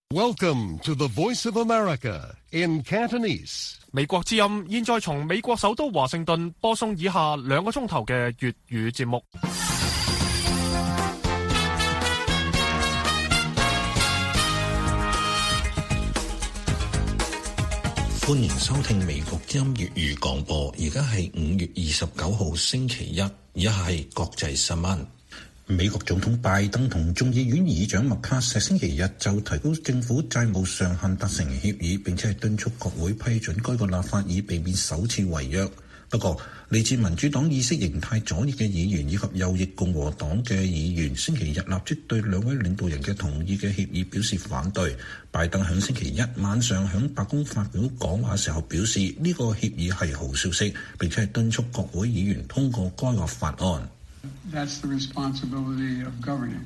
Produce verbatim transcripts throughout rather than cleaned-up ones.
Welcome to the Voice of America in Cantonese. 美國之音現在從美國首都華盛頓播送以下兩個鐘頭嘅粵語節目。 歡迎收聽美國之音粵語廣播，而家係五月二十九號星期一，以下係國際新聞。美國總統拜登同眾議院議長麥卡錫星期日就提高政府債務上限達成協議，並且係敦促國會批准該個立法以避免首次違約。不過，嚟自民主黨意識形態左翼嘅議員以及右翼共和黨嘅議員星期日立即對兩位領導人嘅同意嘅協議表示反對。拜登喺星期一晚上喺白宮發表講話時候表示，呢個協議係好消息，並且係敦促國會議員通過該個法案。 That's the responsibility of governing.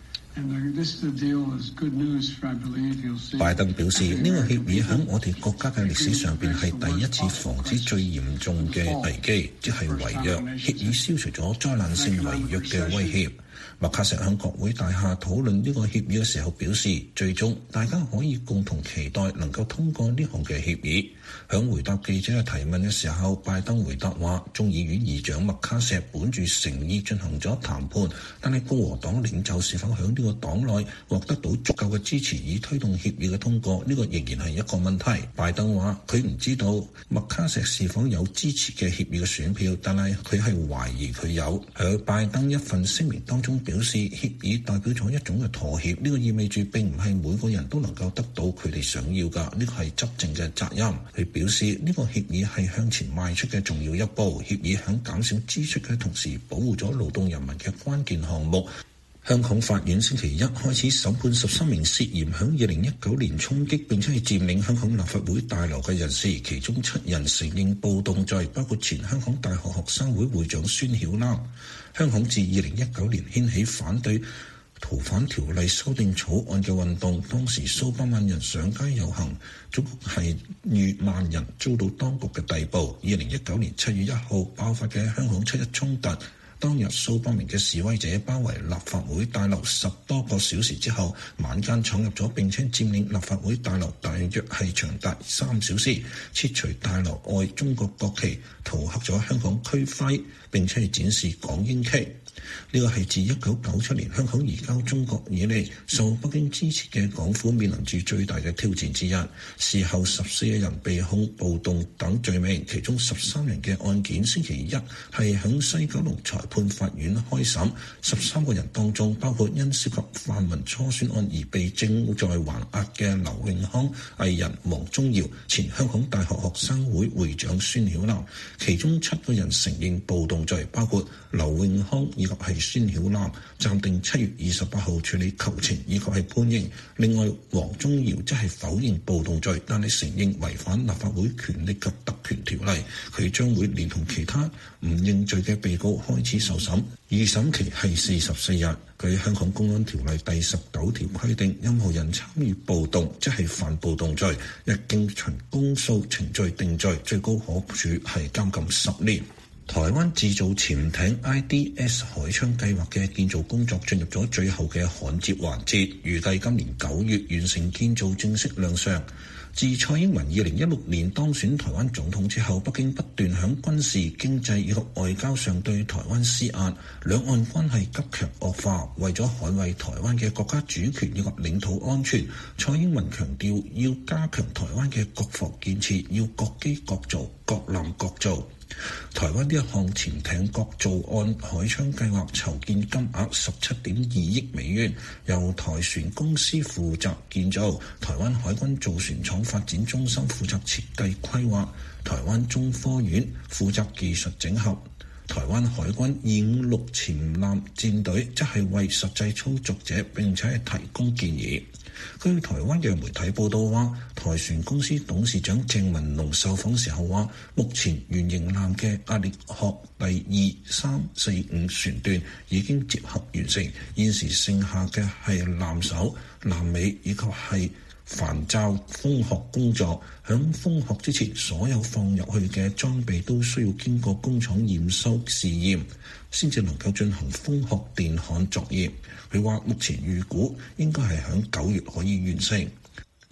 And this deal is good news for, I believe, you'll see. 拜登表示，呢個協議喺我哋國家嘅歷史上邊係第一次防止最嚴重嘅危機，即係違約。協議消除咗災難性違約嘅威脅。麥卡錫喺國會大廈討論呢個協議嘅時候表示，最終大家可以共同期待能夠通過呢項嘅協議。喺回答記者嘅提問嘅時候，拜登回答話，眾議院議長麥卡錫本住誠意進行咗談判，但係共和黨領袖是否喺呢個黨內獲得到足夠嘅支持以推動協議嘅通過，呢個仍然係一個問題。拜登話佢唔知道麥卡錫是否有支持嘅協議嘅選票，但係佢係懷疑佢有。喺拜登一份聲明當中表示，協議代表咗一種嘅妥協，呢個意味住並唔係每個人都能夠得到佢哋想要㗎，呢個係執政嘅責任。佢表示呢個協議係向前邁出嘅重要一步，協議喺減少支出嘅同時保護咗勞動人民嘅關鍵項目。香港法院星期一開始審判十三名涉嫌響二零一九年衝擊並且係佔領香港立法會大樓嘅人士，其中七人承認暴動罪，包括前香港大學學生會會長孫曉嵐。香港自二零一九年掀起反對逃犯條例修訂草案嘅運動，當時數百萬人上街遊行，總共係逾萬人遭到當局嘅逮捕。二零一九年七月一號爆發嘅香港七一衝突，當日數百名嘅示威者包圍立法會大樓十多個小時之後，晚間闖入咗並且佔領立法會大樓，大約係長達三小時，撤除大樓外中國國旗，塗黑咗香港區徽，並且係展示港英旗。呢個係自一九九七年香港移交中國以嚟，受北京支持嘅港府面臨住最大嘅挑戰之一。事後十四個人被控暴動等罪名，其中十三人嘅案件星期一係響西九龍裁判法院開審。十三個人當中包括因涉及泛民初選案而被正在還押嘅劉永康、藝人黃宗耀、前香港大學學生會會長孫曉嵐，其中七個人承認暴動罪，包括劉永康以及係孫曉嵐，暫定七月二十八號處理求情以及係判刑。另外，黃宗耀則係否認暴動罪，但係承認違反立法會權力及特權條例。佢將會連同其他唔認罪嘅被告開始受審，二審期係四十四日。據香港公安條例第十九條規定，任何人參與暴動即係犯暴動罪，一經循公訴程序定罪，最高可處係監禁十年。台灣製造潛艇 I D S 海昌計劃嘅建造工作進入咗最後嘅焊接環節，預計今年九月完成建造正式亮相。自蔡英文二零一六年當選台灣總統之後，北京不斷響軍事、經濟以及外交上對台灣施壓，兩岸關係急劇惡化。為咗捍衛台灣嘅國家主權以及領土安全，蔡英文強調要加強台灣嘅國防建設，要各機各造、各艦各造。台灣呢一項潛艇國造案海昌計劃籌建金額十七點二億美元，由台船公司負責建造，台灣海軍造船廠發展中心負責設計規劃，台灣中科院負責技術整合，台灣海軍二五六潛艦戰隊則係為實際操作者並且係提供建議。據台灣嘅媒體報道話，台船公司董事長鄭文龍受訪時候話，目前原型艦嘅壓力殼第二、三、四、五船段已經接合完成，現時剩下嘅係艦首、艦尾以及係帆罩封殼工作。響封殼之前，所有放入去嘅裝備都需要經過工廠驗收試驗，先至能夠進行封殼電焊作業。佢話目前預估應該係響九月可以完成。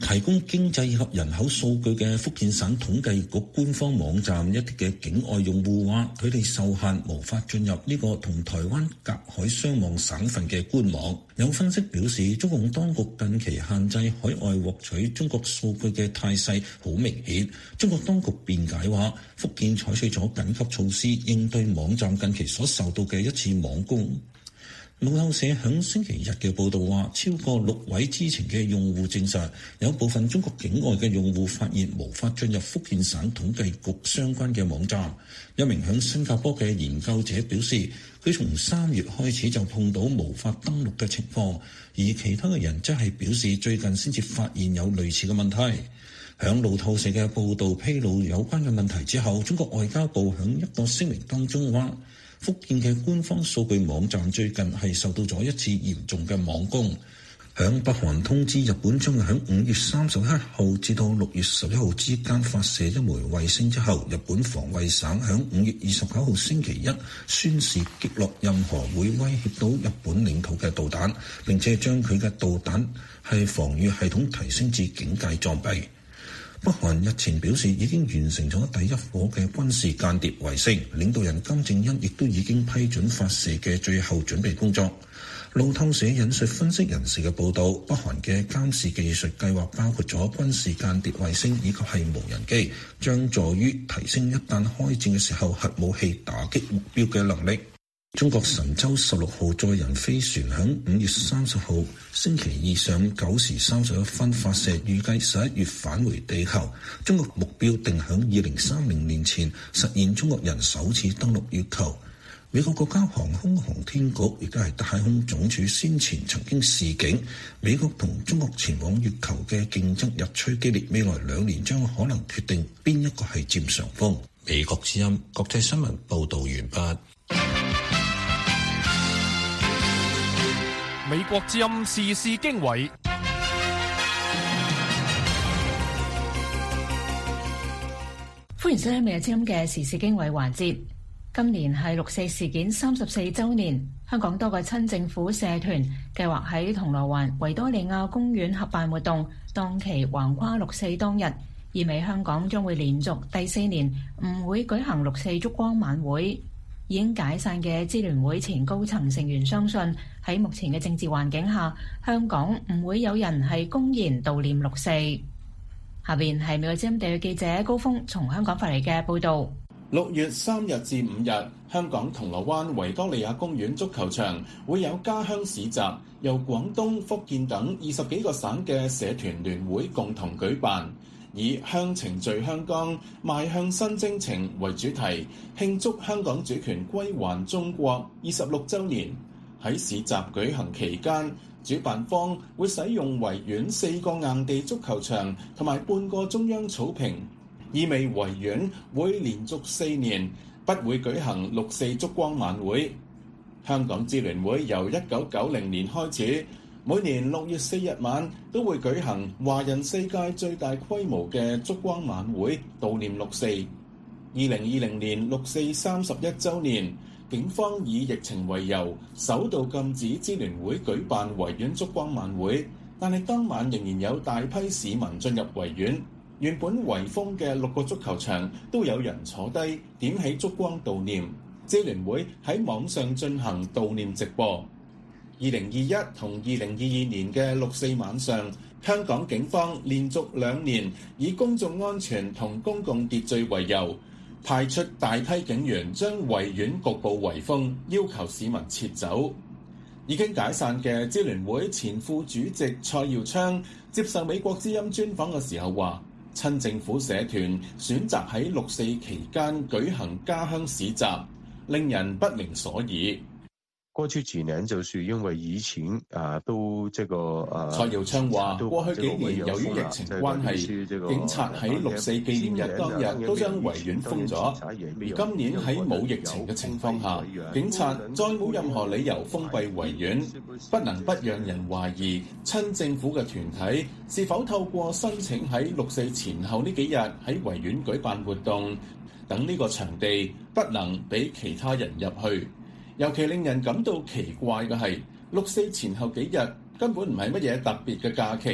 提供經濟及人口數據嘅福建省統計局官方網站一啲嘅境外用戶話，佢哋受限無法進入呢個同台灣隔海相望省份嘅官網。有分析表示，中共當局近期限制海外獲取中國數據嘅態勢好明顯。中國當局辯解話，福建採取咗緊急措施應對網站近期所受到嘅一次網攻。路透社響星期日嘅報道話，超過六位知情嘅用戶證實，有部分中國境外嘅用戶發現無法進入福建省統計局相關嘅網站。一名響新加坡嘅研究者表示，佢從三月開始就碰到無法登錄嘅情況，而其他嘅人則係表示最近先至發現有類似嘅問題。響路透社嘅報道披露有關嘅問題之後，中國外交部響一個聲明當中話，福建嘅官方數據網站最近係受到咗一次嚴重嘅網攻。響北韓通知日本將會響五月三十一號至到六月十一號之間發射一枚衛星之後，日本防衛省響五月二十九號星期一宣示擊落任何會威脅到日本領土嘅導彈，並且將佢嘅導彈係防禦系統提升至警戒裝備。北韓日前表示已經完成咗第一顆嘅軍事間諜衛星，領導人金正恩亦都已經批准發射嘅最後準備工作。路透社引述分析人士嘅報導，北韓嘅監視技術計劃包括咗軍事間諜衛星以及係無人機，將助於提升一旦開戰嘅時候核武器打擊目標嘅能力。中國神舟十六號載人飛船響五月三十號星期二上午九時三十一分發射，預計十一月返回地球。中國目標定響二零三零年前實現中國人首次登陸月球。美國國家航空航天局亦都係太空總署先前曾經示警，美國同中國前往月球嘅競爭日趨激烈，未來兩年將可能決定邊一個係佔上風。美國之音國際新聞報道完畢。 美國之音時事經緯， 歡迎收聽美國之音嘅時事經緯環節。今年係六四事件三十四週年，香港多個親政府社團計劃喺銅鑼灣維多利亞公園合辦活動，檔期橫跨六四當日，意味香港將會連續第四年唔會舉行六四燭光晚會。已經解散嘅支聯會前高層成員相信，喺目前嘅政治環境下，香港唔會有人係公然悼念六四。下邊係美國之音地記者高峰從香港發嚟嘅報導。 六月三日至五日，香港銅鑼灣維多利亞公園足球場會有家鄉市集，由廣東、福建等二十幾個省嘅社團聯會共同舉辦，以鄉情聚香江，邁向新征程為主題，慶祝香港主權歸還中國二十六週年。喺市集舉行期間，主辦方會使用維園四個硬地足球場同埋半個中央草坪，意味維園會連續四年不會舉行六四燭光晚會。香港支聯會由一九九零年開始，每年六月四日晚都會舉行華人世界最大規模嘅燭光晚會，悼念六四。二零二零年六四三十一週年，警方以疫情為由，首度禁止支聯會舉辦維園燭光晚會，但係當晚仍然有大批市民進入維園。原本圍封嘅六個足球場都有人坐低點起燭光悼念。支聯會喺網上進行悼念直播。二零二一同二零二二年嘅六四晚上，香港警方連續兩年以公眾安全同公共秩序為由，派出大批警員將維園局部圍封，要求市民撤走。已經解散嘅支聯會前副主席蔡耀昌接受美國之音專訪嘅時候話，親政府社團選擇喺六四期間舉行家鄉市集，令人不明所以。 過去幾年就是因為疫情啊，都這個呃， 蔡耀昌話：過去幾年由於疫情關係，警察喺六四紀念日當日都將維園封咗。而今年喺冇疫情嘅情況下，警察再冇任何理由封閉維園，不能不讓人懷疑親政府嘅團體是否透過申請喺六四前後呢幾日喺維園舉辦活動，等呢個場地不能俾其他人入去。尤其令人感到奇怪嘅係，六四前後幾日根本唔係乜嘢特別嘅假期，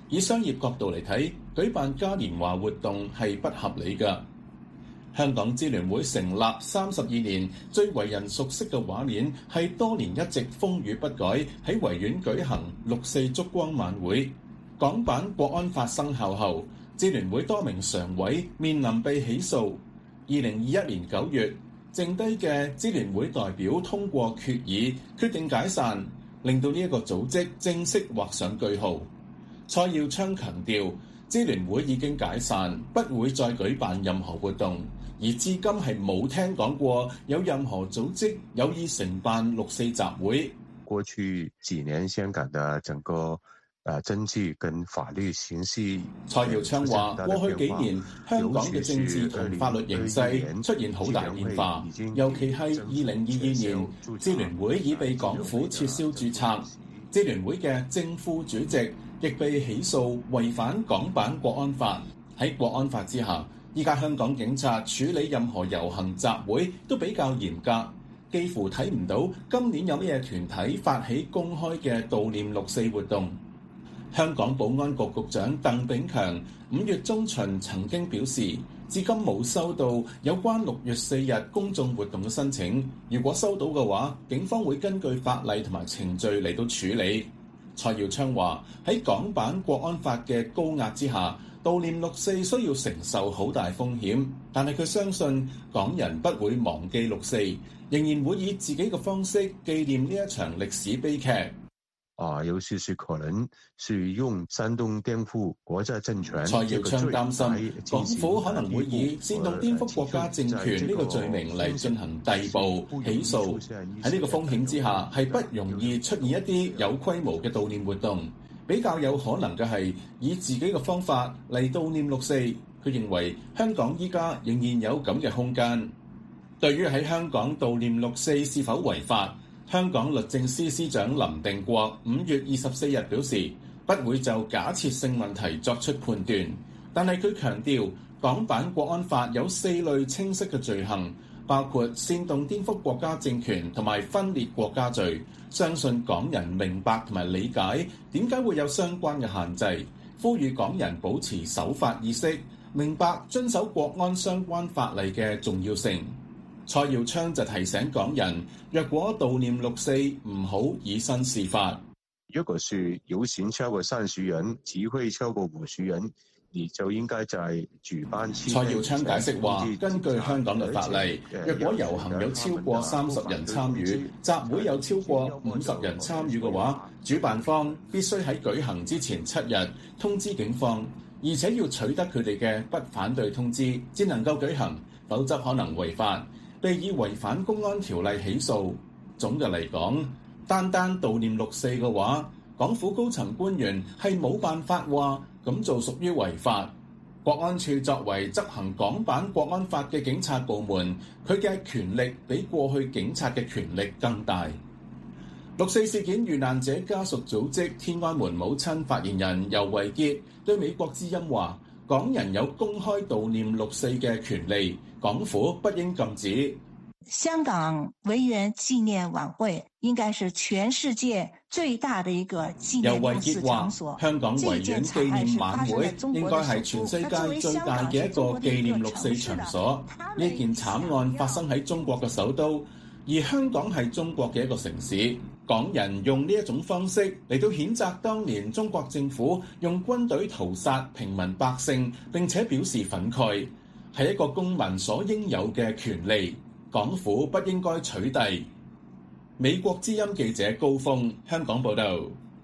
以商業角度嚟睇，舉辦嘉年華活動係不合理嘅。香港支聯會成立三十二年，最為人熟悉嘅畫面係多年一直風雨不改喺維園舉行六四燭光晚會。港版國安法生效後，支聯會多名常委面臨被起訴。二零二一年九月，剩低嘅支聯會代表通過決議，決定解散，令到呢一個組織正式畫上句號。蔡耀昌強調，支聯會已經解散，不會再舉辦任何活動，而至今係冇聽講過有任何組織有意承辦六四集會。 過去幾年香港的整個誒政治跟法律形勢， 蔡耀昌話：過去幾年香港嘅政治同法律形勢出現好大變化，尤其係二零二二年，支聯會已被港府撤銷註冊，支聯會嘅正副主席亦被起訴違反港版國安法。喺國安法之下，依家香港警察處理任何遊行集會都比較嚴格，幾乎睇唔到今年有咩團體發起公開嘅悼念六四活動。香港保安局局長鄧炳強五月中旬曾經表示，至今冇收到有關六月四日公眾活動嘅申請，如果收到嘅話，警方會根據法例同埋程序嚟到處理。蔡耀昌話：喺港版國安法嘅高壓之下，悼念六四需要承受好大風險，但係佢相信港人不會忘記六四，仍然會以自己嘅方式紀念呢一場歷史悲劇。 啊，有少少可能是用煽動顛覆國家政權。 蔡耀昌擔心港府可能會以煽動顛覆國家政權呢個罪名嚟進行逮捕起訴。喺呢個風險之下，係不容易出現一啲有規模嘅悼念活動。比較有可能嘅係以自己嘅方法嚟悼念六四。佢認為香港依家仍然有咁嘅空間。對於喺香港悼念六四是否違法，香港律政司司長林定國五月二十四日表示，不會就假設性問題作出判斷，但係佢強調，港版國安法有四類清晰嘅罪行，包括煽動顛覆國家政權同埋分裂國家罪。相信港人明白同埋理解點解會有相關嘅限制，呼籲港人保持守法意識，明白遵守國安相關法例嘅重要性。蔡耀昌就提醒港人，若果悼念六四，唔好以身試法。 如果是遊行超過三十人，集會超過五十人，你就應該在舉辦期間。 蔡耀昌解釋話，根據香港嘅法例，若果遊行有超過三十人參與，集會有超過五十人參與嘅話，主辦方必須喺舉行之前七日通知警方，而且要取得佢哋嘅不反對通知，先能夠舉行，否則可能違法，被以違反公安條例起訴。總嘅嚟講，單單悼念六四嘅話，港府高層官員係冇辦法話咁做屬於違法。國安處作為執行港版國安法嘅警察部門，佢嘅權力比過去警察嘅權力更大。六四事件遇難者家屬組織天安門母親發言人游維潔對美國之音話，港人有公開悼念六四嘅權利，港府不應禁止。 香港維園紀念晚會應該是全世界最大的一個紀念六四場所。 香港維園紀念晚會應該係全世界最大嘅一個紀念六四場所。呢件慘案發生喺中國嘅首都，而香港係中國嘅一個城市。港人用呢一種方式嚟到譴責當年中國政府用軍隊屠殺平民百姓，並且表示憤慨，係一個公民所應有嘅權利。港府不應該取締。美國之音記者高峰，香港報道。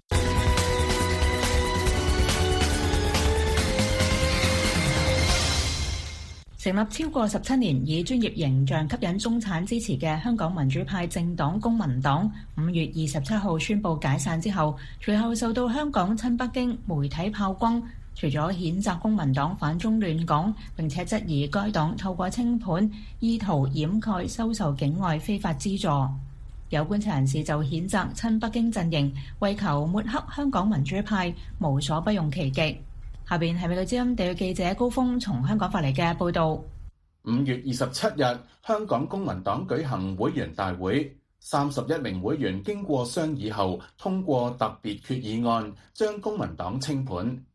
成立超過十七年，以專業形象吸引中產支持嘅香港民主派政黨公民黨，五月二十七號宣布解散之後，隨後受到香港親北京媒體炮轟。除咗譴責公民黨反中亂港，並且質疑該黨透過清盤意圖掩蓋收受境外非法資助。有觀察人士就譴責親北京陣營為求抹黑香港民主派，無所不用其極。下邊係美國之音地記者高峰從香港發嚟嘅報導。 五月二十七日，香港公民黨舉行會員大會，三十一名會員經過商議後通過特別決議案，將公民黨清盤。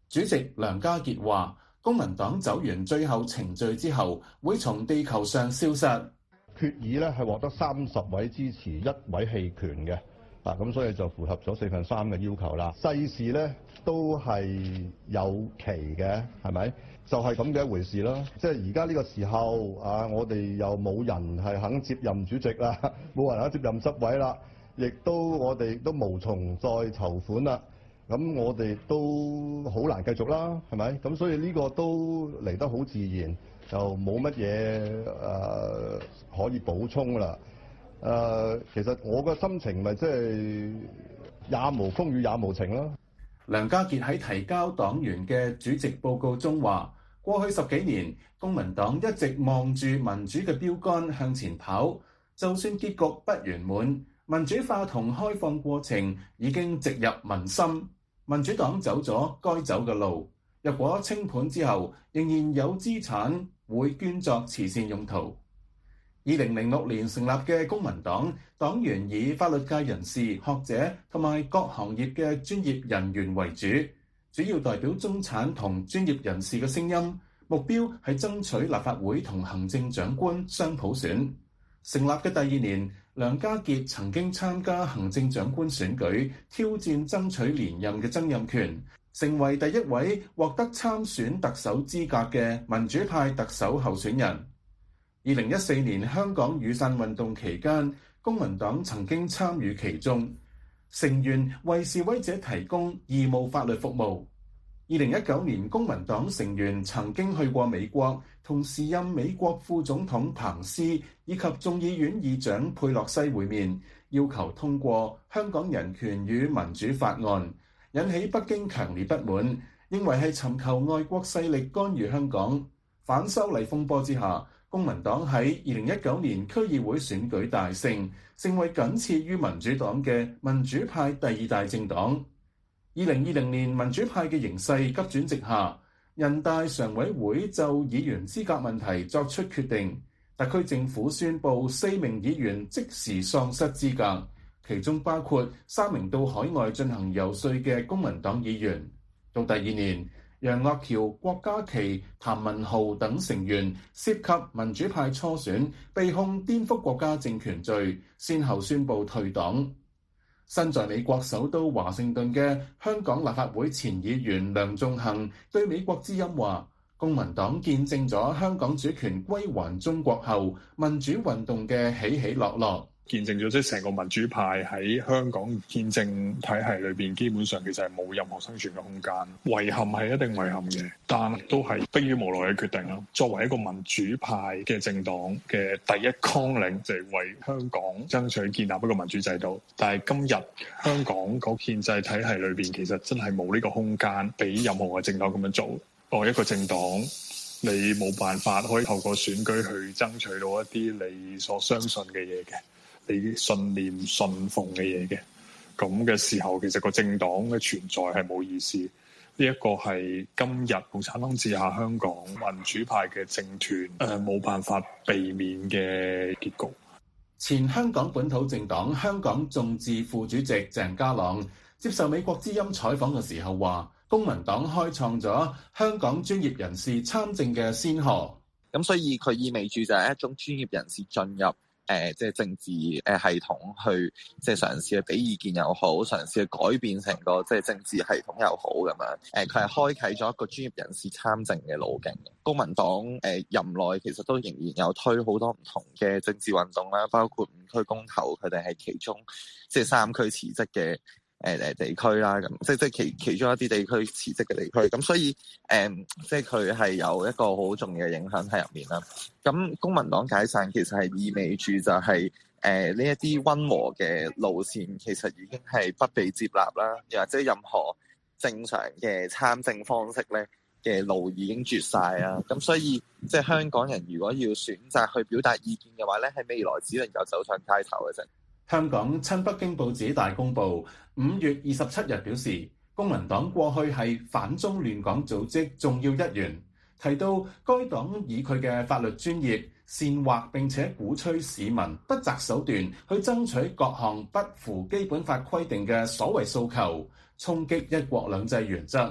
主席梁家傑話，公民黨走完最後程序之後，會從地球上消失。 決議咧係獲得三十位支持，一位棄權嘅，啊咁所以就符合咗四分三嘅要求啦。世事咧都係有期嘅，係咪？就係咁嘅一回事啦。即係而家呢個時候啊，我哋又冇人係肯接任主席啦，冇人肯接任執委啦，亦都我哋都無從再籌款啦。咁我哋都好難繼續啦，係咪？咁所以呢個都嚟得好自然。就冇乜嘢誒可以補充啦。誒、呃，其實我個心情咪即係也無風雨也無晴咯。 梁家傑喺提交黨員嘅主席報告中話，過去十幾年，公民黨一直望住民主嘅標杆向前跑，就算結局不圓滿，民主化同開放過程已經植入民心，民主黨走咗該走嘅路。若果清盤之後仍然有資產，會捐作慈善用途。二零零六年成立嘅公民黨，黨員以法律界人士、學者同埋各行業嘅專業人員為主，主要代表中產同專業人士嘅聲音，目標係爭取立法會同行政長官雙普選。成立嘅第二年，梁家傑曾經參加行政長官選舉，挑戰爭取連任嘅曾蔭權，成為第一位獲得參選特首資格嘅民主派特首候選人。二零一四年香港雨傘運動期間，公民黨曾經參與其中，成員為示威者提供義務法律服務。二零一九年，公民黨成員曾經去過美國，同時任美國副總統彭斯以及眾議院議長佩洛西會面，要求通過香港人權與民主法案，引起北京強烈不滿，認為係尋求外國勢力干預香港。反修例風波之下，公民黨喺二零一九年區議會選舉大勝，成為僅次於民主黨嘅民主派第二大政黨。二零二零年民主派嘅形勢急轉直下，人大常委會就議員資格問題作出決定，特區政府宣布四名議員即時喪失資格，其中包括三名到海外進行遊說嘅公民黨議員。到第二年，楊岳橋、郭家麒、譚文豪等成員涉及民主派初選，被控顛覆國家政權罪，先後宣布退黨。身在美國首都華盛頓嘅香港立法會前議員梁頌恆對美國之音話，公民黨見證咗香港主權歸還中國後民主運動嘅起起落落。 見證咗即係成個民主派喺香港憲政體系裏邊，基本上其實係冇任何生存嘅空間。遺憾係一定遺憾嘅，但都係迫於無奈嘅決定啦。作為一個民主派嘅政黨嘅第一綱領，就係為香港爭取建立一個民主制度。但係今日香港個憲制體系裏邊，其實真係冇呢個空間俾任何嘅政黨咁樣做。我一個政黨，你冇辦法可以透過選舉去爭取到一啲你所相信嘅嘢嘅。你信念信奉嘅嘢嘅，咁嘅時候，其實個政黨嘅存在係冇意思。呢、這、一個係今日共產黨治下香港民主派嘅政團誒冇辦法避免嘅結局。 前香港本土政黨香港眾志副主席鄭家朗接受美國之音採訪嘅時候話，公民黨開創咗香港專業人士參政嘅先河。 咁所以佢意味住就係一種專業人士進入。誒、呃，即係政治誒系統去，即係嘗試去俾意見又好，嘗試去改變成個即係政治系統又好咁樣。誒、呃，佢係開啟咗一個專業人士參政嘅路徑。公民黨誒、呃、任內其實都仍然有推好多唔同嘅政治運動啦，包括五區公投，佢哋係其中即係三區辭職嘅。誒誒地區啦，咁即係即係其其中一啲地區辭職嘅地區，咁所以誒、嗯，即係佢係有一個好重要嘅影響喺入面啦。咁公民黨解散其實係意味住就係誒呢一啲溫和嘅路線，其實已經係不被接納啦，又或者任何正常嘅參政方式咧嘅路已經絕晒啦。咁所以即係香港人如果要選擇去表達意見嘅話咧，喺未來只能夠走上街頭嘅啫。 香港親北京報紙大公報五月二十七日表示，公民黨過去係反中亂港組織重要一員，提到該黨以佢嘅法律專業煽惑並且鼓吹市民不擇手段去爭取各項不符基本法規定嘅所謂訴求，衝擊一國兩制原則，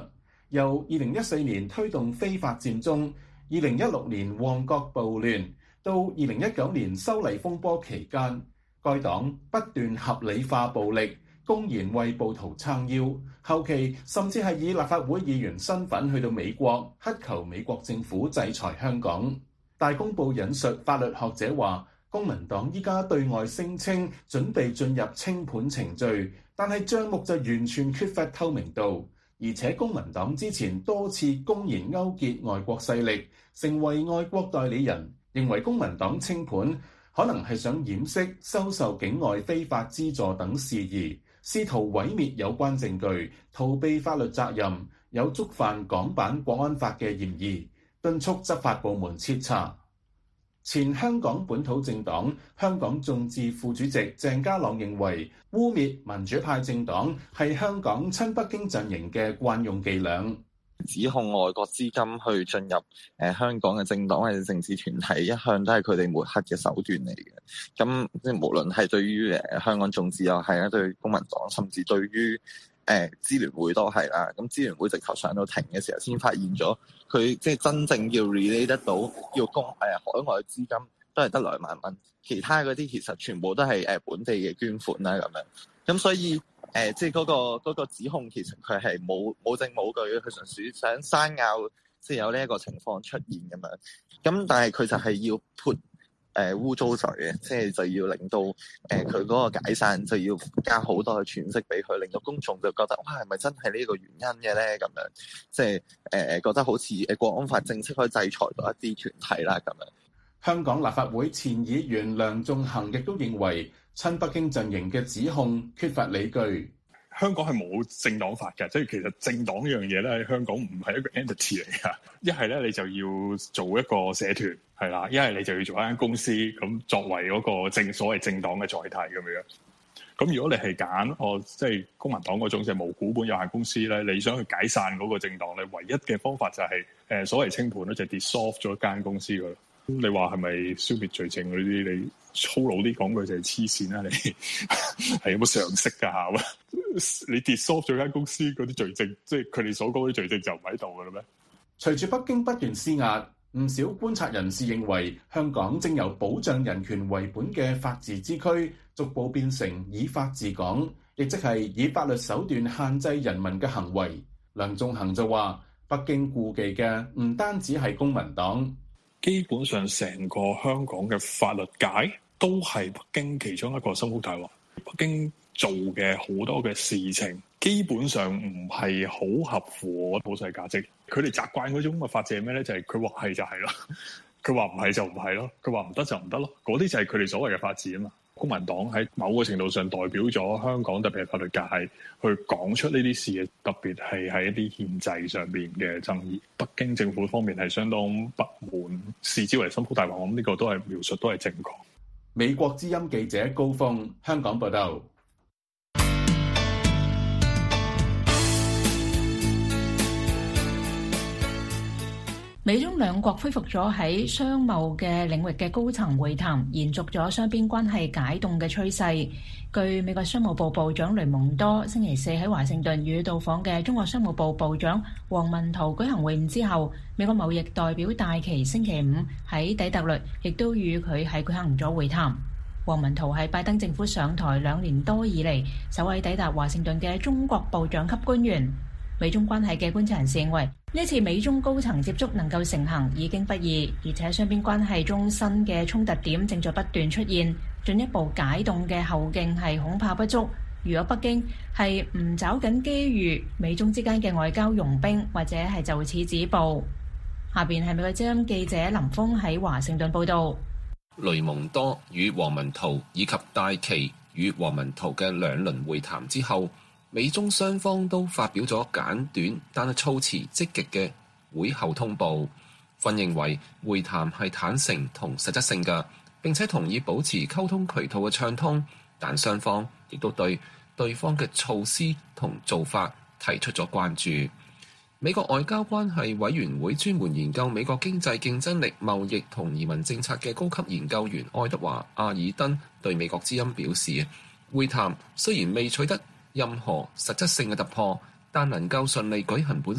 由二零一四年推動非法佔中，二零一六年旺角暴亂，到二零一九年修例風波期間，該黨不斷合理化暴力，公然為暴徒撐腰，後期甚至係以立法會議員身份去到美國，乞求美國政府制裁香港。大公報引述法律學者話，公民黨依家對外聲稱準備進入清盤程序，但係帳目就完全缺乏透明度，而且公民黨之前多次公然勾結外國勢力，成為外國代理人，認為公民黨清盤可能係想掩飾收受境外非法資助等事宜，試圖毀滅有關證據，逃避法律責任，有觸犯港版國安法嘅嫌疑，敦促執法部門徹查。前香港本土政黨香港眾志副主席鄭家朗認為，污蔑民主派政黨係香港親北京陣營嘅慣用伎倆， 指控外國資金去進入誒、呃、香港嘅政黨或者政治團體，一向都係佢哋抹黑嘅手段嚟嘅。咁即係無論係對於誒、呃、香港眾志又係啦，對公民黨，甚至對於誒支聯會都係啦。咁支聯會直頭上到庭嘅時候，先發現咗佢即係真正要 relate 得到要公誒、呃、海外資金都係得兩萬蚊，其他嗰啲其實全部都係誒本地嘅捐款啦咁樣。咁所以誒、呃、即係、那、嗰個嗰、那個指控其實佢係冇冇證冇據，佢純粹想生拗，即係有呢一個情況出現咁樣。咁但係佢就係要潑誒污糟水嘅，即係就要令到誒佢嗰個解散就要加好多嘅詮釋俾佢，令到公眾就覺得哇係咪真係呢個原因嘅咧咁樣，即係誒、呃、覺得好似誒國安法正式可以制裁到一啲團體啦咁樣。 香港立法會前議員梁頌恆亦都認為親北京陣營嘅指控缺乏理據。 香港係冇政黨法嘅，即係其實政黨呢樣嘢咧喺香港唔係一個 entity 嚟㗎。一係咧你就要做一個社團係啦，一係你就要做一間公司咁作為嗰個正所謂政黨嘅載體咁樣。咁如果你係揀哦，即係公民黨嗰種就係無股本有限公司咧，你想去解散嗰個政黨咧，唯一嘅方法就係、是、誒、呃、所謂清盤咧，就係 dissolve 咗一間公司㗎啦。咁你話係咪消滅罪證嗰啲？你粗魯啲講句就係黐線啦！你係有冇常識㗎嚇？你 dissolve 咗間公司嗰啲罪證，即係佢哋所講啲罪證就唔喺度㗎啦咩？ 隨住北京不斷施壓，唔少觀察人士認為香港正由保障人權為本嘅法治之區，逐步變成以法治港，亦即係以法律手段限制人民嘅行為。梁頌恆就話：北京顧忌嘅唔單止係公民黨。 基本上成個香港嘅法律界都係北京其中一個心腹大王。北京做嘅好多嘅事情，基本上唔係好合乎我普世價值。佢哋習慣嗰種嘅法治係咩咧？就係佢話係就係咯，佢話唔係就唔係咯，佢話唔得就唔得咯。嗰啲就係佢哋所謂嘅法治啊嘛。公民黨喺某個程度上代表咗香港，特別係法律界去講出呢啲事嘅，特別係喺一啲憲制上邊嘅爭議。北京政府方面係相當不滿，視之為心腹大王。我諗呢個都係描述都係正確。 美國之音記者高峰，香港報道。 美中兩國恢復咗喺商貿嘅領域嘅高層會談，延續咗雙邊關係解凍嘅趨勢。據美國商務部部長雷蒙多星期四喺華盛頓與到訪嘅中國商務部部長王文濤舉行會晤之後，美國貿易代表戴琪星期五喺底特律亦都與佢係舉行咗會談。王文濤係拜登政府上台兩年多以嚟首位抵達華盛頓嘅中國部長級官員。美中關係嘅觀察人士認為，呢一次美中高層接觸能夠成行已經不易，而且雙邊關係中新嘅衝突點正在不斷出現，進一步解凍嘅後勁係恐怕不足。如果北京係唔抓緊機遇，美中之間嘅外交融冰或者係就此止步。下邊係美國之音記者林峰喺華盛頓報道。 雷蒙多與王文濤以及戴琪與王文濤嘅兩輪會談之後，美中雙方都發表咗簡短但係措辭積極嘅會後通報，分認為會談係坦誠同實質性嘅，並且同意保持溝通渠道嘅暢通，但雙方亦都對對方嘅措施同做法提出咗關注。美國外交關係委員會專門研究美國經濟競爭力、貿易同移民政策嘅高級研究員愛德華·阿爾登對美國之音表示，會談雖然未取得任何實質性嘅突破，但能夠順利舉行本身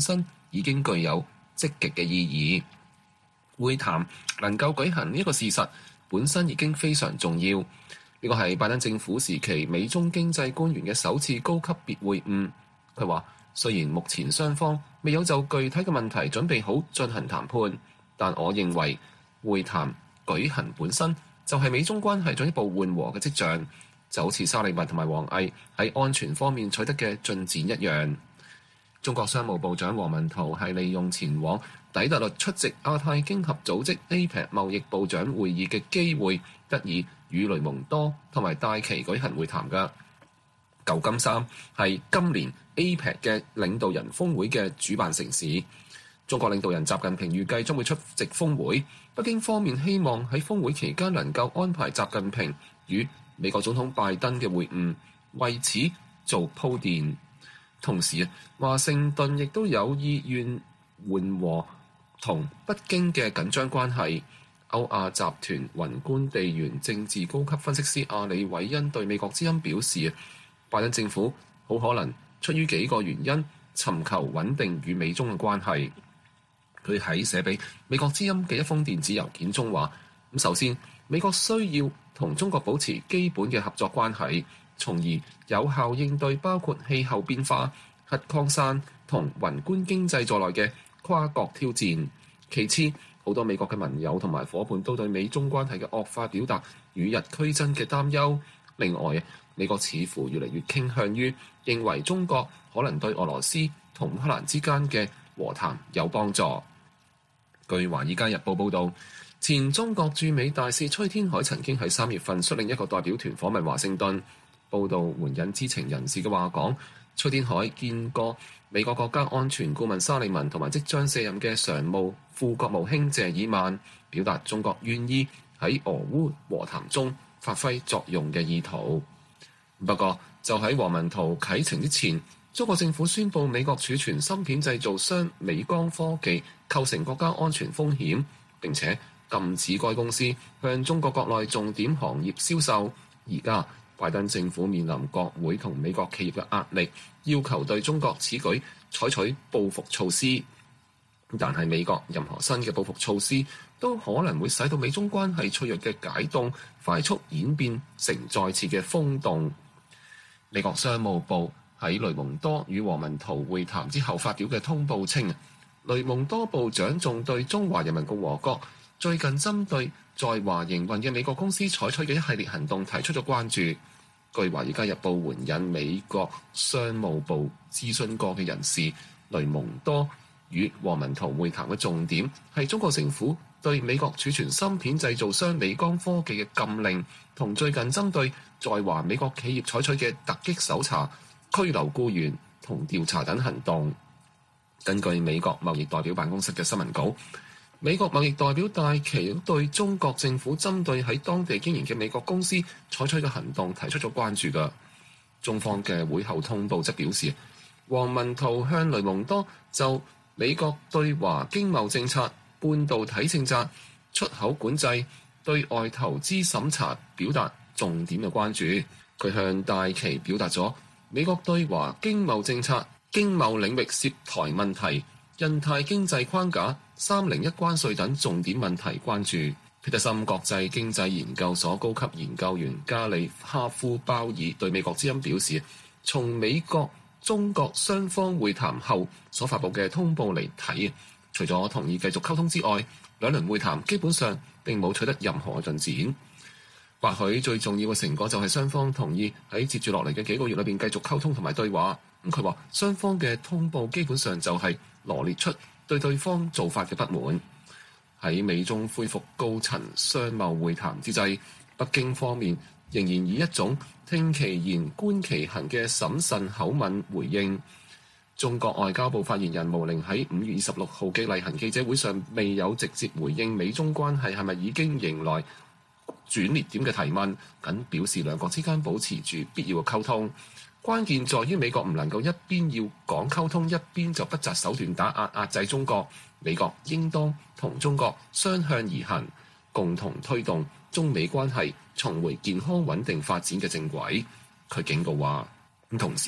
已經具有積極嘅意義。會談能夠舉行呢一個事實本身已經非常重要。呢個係拜登政府時期美中經濟官員嘅首次高級別會晤。佢話：雖然目前雙方未有就具體嘅問題準備好進行談判，但我認為會談舉行本身就係美中關係進一步緩和嘅跡象，就好似沙利文同埋王毅喺安全方面取得嘅進展一樣。中國商務部長王文濤係利用前往底特律出席亞太經合組織 A P E C 貿易部長會議嘅機會，得以與雷蒙多同埋戴琪舉行會談嘅。舊金山係今年 A P E C 嘅領導人峰會嘅主辦城市。中國領導人習近平預計將會出席峰會，北京方面希望喺峰會期間能夠安排習近平與美國總統拜登嘅會晤，為此做鋪墊。同時，華盛頓亦都有意願緩和同北京嘅緊張關係。歐亞集團宏觀地緣政治高級分析師阿里韋恩對美國之音表示，拜登政府好可能出於幾個原因尋求穩定與美中嘅關係。佢喺寫俾美國之音嘅一封電子郵件中話：咁首先，美國需要同中國保持基本嘅合作關係，從而有效應對包括氣候變化、核擴散同宏觀經濟在內嘅跨國挑戰。其次，好多美國嘅盟友同埋夥伴都對美中關係嘅惡化表達與日俱增嘅擔憂。另外，美國似乎越嚟越傾向於認為中國可能對俄羅斯同烏克蘭之間嘅和談有幫助。據《華爾街日報》報導，前中國駐美大使崔天凱曾經喺三月份率領一個代表團訪問華盛頓。報導援引知情人士嘅話講，崔天凱見過美國國家安全顧問沙利文同埋即將卸任嘅常務副國務卿謝爾曼，表達中國願意喺俄烏和談中發揮作用嘅意圖。不過，就喺王文濤啟程之前，中國政府宣布美國儲存芯片製造商美光科技構成國家安全風險，並且禁止該公司向中國國內重點行業銷售。而家拜登政府面臨國會同美國企業嘅壓力，要求對中國此舉採取報復措施。但係美國任何新嘅報復措施都可能會使到美中關係脆弱嘅解凍快速演變成再次嘅風洞。美國商務部喺雷蒙多與王文濤會談之後發表嘅通報稱，雷蒙多部長仲對中華人民共和國最近針對在華營運嘅美國公司採取嘅一系列行動提出咗關注。據《華爾街日報》援引美國商務部諮詢過嘅人士，雷蒙多與王文濤會談嘅重點係中國政府對美國儲存芯片製造商美光科技嘅禁令，同最近針對在華美國企業採取嘅突擊搜查、拘留僱員同調查等行動。根據美國貿易代表辦公室嘅新聞稿，美國貿易代表戴琪對中國政府針對喺當地經營嘅美國公司採取嘅行動提出咗關注㗎。中方嘅會後通報則表示，王文濤向雷蒙多就美國對華經貿政策、半導體政策、出口管制、對外投資審查表達重點嘅關注。佢向戴琪表達咗美國對華經貿政策、經貿領域涉台問題、印太經濟框架、三零一關稅等重點問題關注。皮特森國際經濟研究所高級研究員加里哈夫鮑爾對美國之音表示，從美國中國雙方會談後所發布嘅通報嚟睇，除咗同意繼續溝通之外，兩輪會談基本上並冇取得任何進展。或許最重要嘅成果就係雙方同意喺接住落嚟嘅幾個月裏邊繼續溝通同埋對話。咁佢話雙方嘅通報基本上就係羅列出對對方做法嘅不滿。喺美中恢復高層商貿會談之際，北京方面仍然以一種聽其言觀其行嘅審慎口吻回應。中國外交部發言人毛寧喺五月二十六號嘅例行記者會上未有直接回應美中關係係咪已經迎來轉捩點嘅提問，僅表示兩國之間保持住必要嘅溝通。關鍵在於美國唔能夠一邊要講溝通，一邊就不擇手段打壓壓制中國。美國應當同中國相向而行，共同推動中美關係重回健康穩定發展嘅正軌。佢警告話，咁同時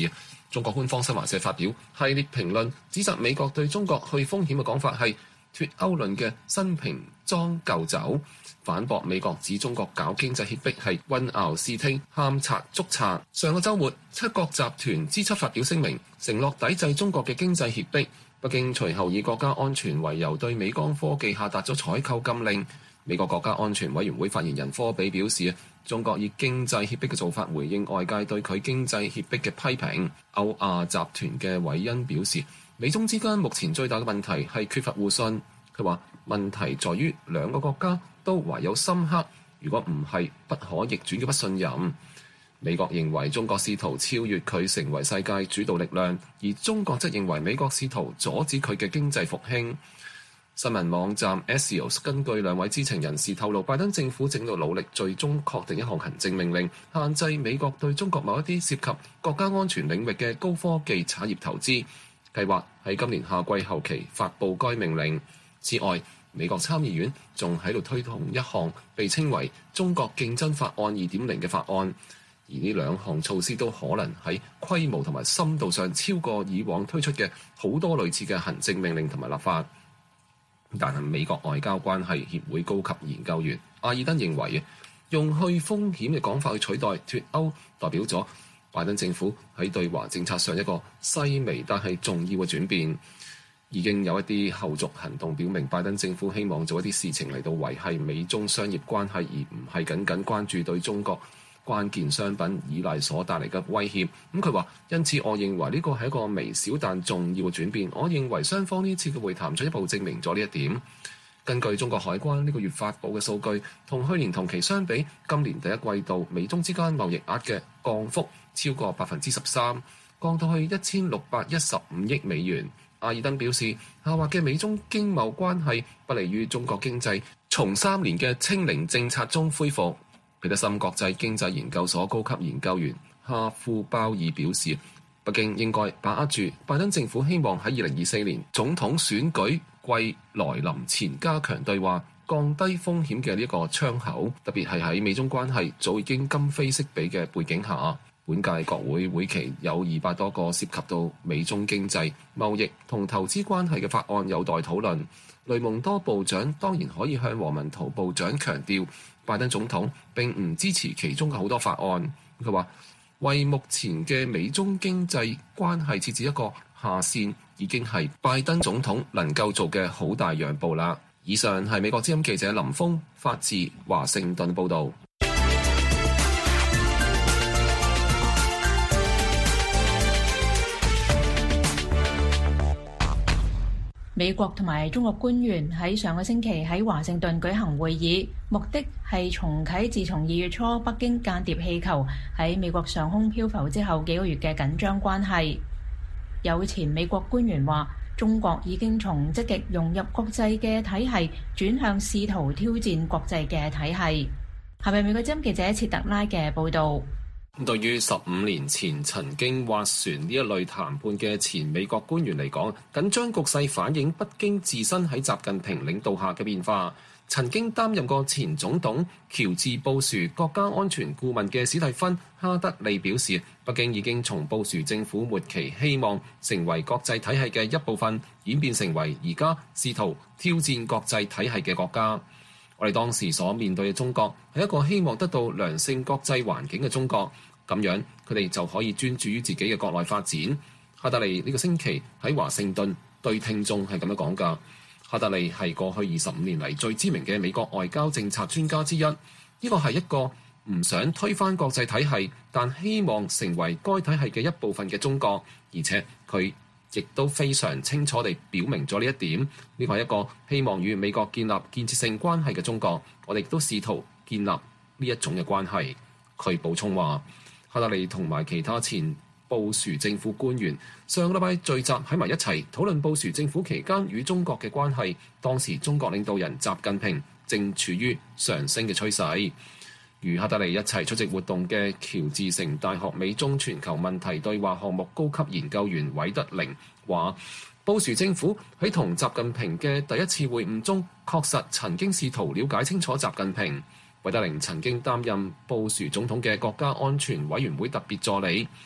中國官方新華社發表系列評論，指責美國對中國去風險嘅講法係脫歐論嘅新瓶裝舊酒，反駁美國指中國搞經濟脅迫係混淆視聽、喊賊捉賊。上個週末，七國集團 G 七發表聲明，承諾抵制中國嘅經濟脅迫。北京隨後以國家安全為由對美光科技下達咗採購禁令。美國國家安全委員會發言人科比表示，中國以經濟脅迫嘅做法回應外界對佢經濟脅迫嘅批評。歐亞集團嘅韋恩表示，美中之間目前最大嘅問題係缺乏互信。佢話問題在於兩個國家都懷有深刻，如果唔係不可逆轉嘅不信任。美國認為中國試圖超越佢成為世界主導力量，而中國則認為美國試圖阻止佢嘅經濟復興。新聞網站 Axios 根據兩位知情人士透露，拜登政府正在努力最終確定一項行政命令，限制美國對中國某一啲涉及國家安全領域嘅高科技產業投資，計劃喺今年夏季後期發布該命令。此外，美國參議院仲喺度推動一項被稱為中國競爭法案 二點零 嘅法案，而呢兩項措施都可能喺規模同埋深度上超過以往推出嘅好多類似嘅行政命令同埋立法。但係美國外交關係協會高級研究員阿爾登認為，用去風險嘅講法去取代脫歐，代表咗拜登政府喺對華政策上一個細微但係重要嘅轉變。已經有一啲後續行動表明，拜登政府希望做一啲事情嚟到維繫美中商業關係，而唔係僅僅關注對中國關鍵商品依賴所帶嚟嘅威脅。咁佢話，因此我認為呢個係一個微小但重要嘅轉變。我認為雙方呢次嘅會談進一步證明咗呢一點。根據中國海關呢個月發布嘅數據，同去年同期相比，今年第一季度美中之間貿易額嘅降幅超過百分之十三，降到去一千六百一十五億美元。阿爾登表示，下滑嘅美中經貿關係不利於中國經濟從三年嘅清零政策中恢復。彼得森國際經濟研究所高級研究員哈夫鮑爾表示，北京應該把握住拜登政府希望喺二零二四年總統選舉季來臨前加強對話、降低風險嘅呢個窗口，特別係喺美中關係早已經今非昔比嘅背景下。本屆國會會期有二百多個涉及到美中經濟、貿易同投資關係嘅法案有待討論。雷蒙多部長當然可以向王文濤部長強調，拜登總統並唔支持其中嘅好多法案。佢話，為目前嘅美中經濟關係設置一個下限，已經係拜登總統能夠做嘅好大讓步啦。以上係美國之音記者林峰發自華盛頓報導。 美國同埋中國官員喺上個星期喺華盛頓舉行會議，目的係重啟自從二月初北京間諜氣球喺美國上空漂浮之後幾個月嘅緊張關係。有前美國官員話，中國已經從積極融入國際嘅體系轉向試圖挑戰國際嘅體系。係咪美國之音記者切特拉嘅報導？ 對於十五年前曾經斡旋呢一類談判嘅前美國官員嚟講，緊張局勢反映北京自身喺習近平領導下嘅變化。曾經擔任過前總統喬治布殊國家安全顧問嘅史蒂芬哈德利表示，北京已經從布殊政府末期希望成為國際體系嘅一部分，演變成為而家試圖挑戰國際體系嘅國家。我哋當時所面對嘅中國係一個希望得到良性國際環境嘅中國，咁樣佢哋就可以專注於自己嘅國內發展。哈德利呢個星期喺華盛頓對聽眾係咁樣講㗎。哈德利係過去二十五年嚟最知名嘅美國外交政策專家之一。呢個係一個唔想推翻國際體系，但希望成為該體系嘅一部分嘅中國，而且佢亦都非常清楚地表明咗呢一點。呢個係一個希望與美國建立建設性關係嘅中國，我哋亦都試圖建立呢一種嘅關係。佢補充話，哈德利同埋其他前布殊政府官員上個禮拜聚集喺埋一齊討論布殊政府期間與中國嘅關係。當時中國領導人習近平正處於上升嘅趨勢。與哈德利一齊出席活動嘅喬治城大學美中全球問題對話項目高級研究員韋德寧話，布殊政府喺同習近平嘅第一次會晤中，確實曾經試圖了解清楚習近平。韋德寧曾經擔任布殊總統嘅國家安全委員會特別助理。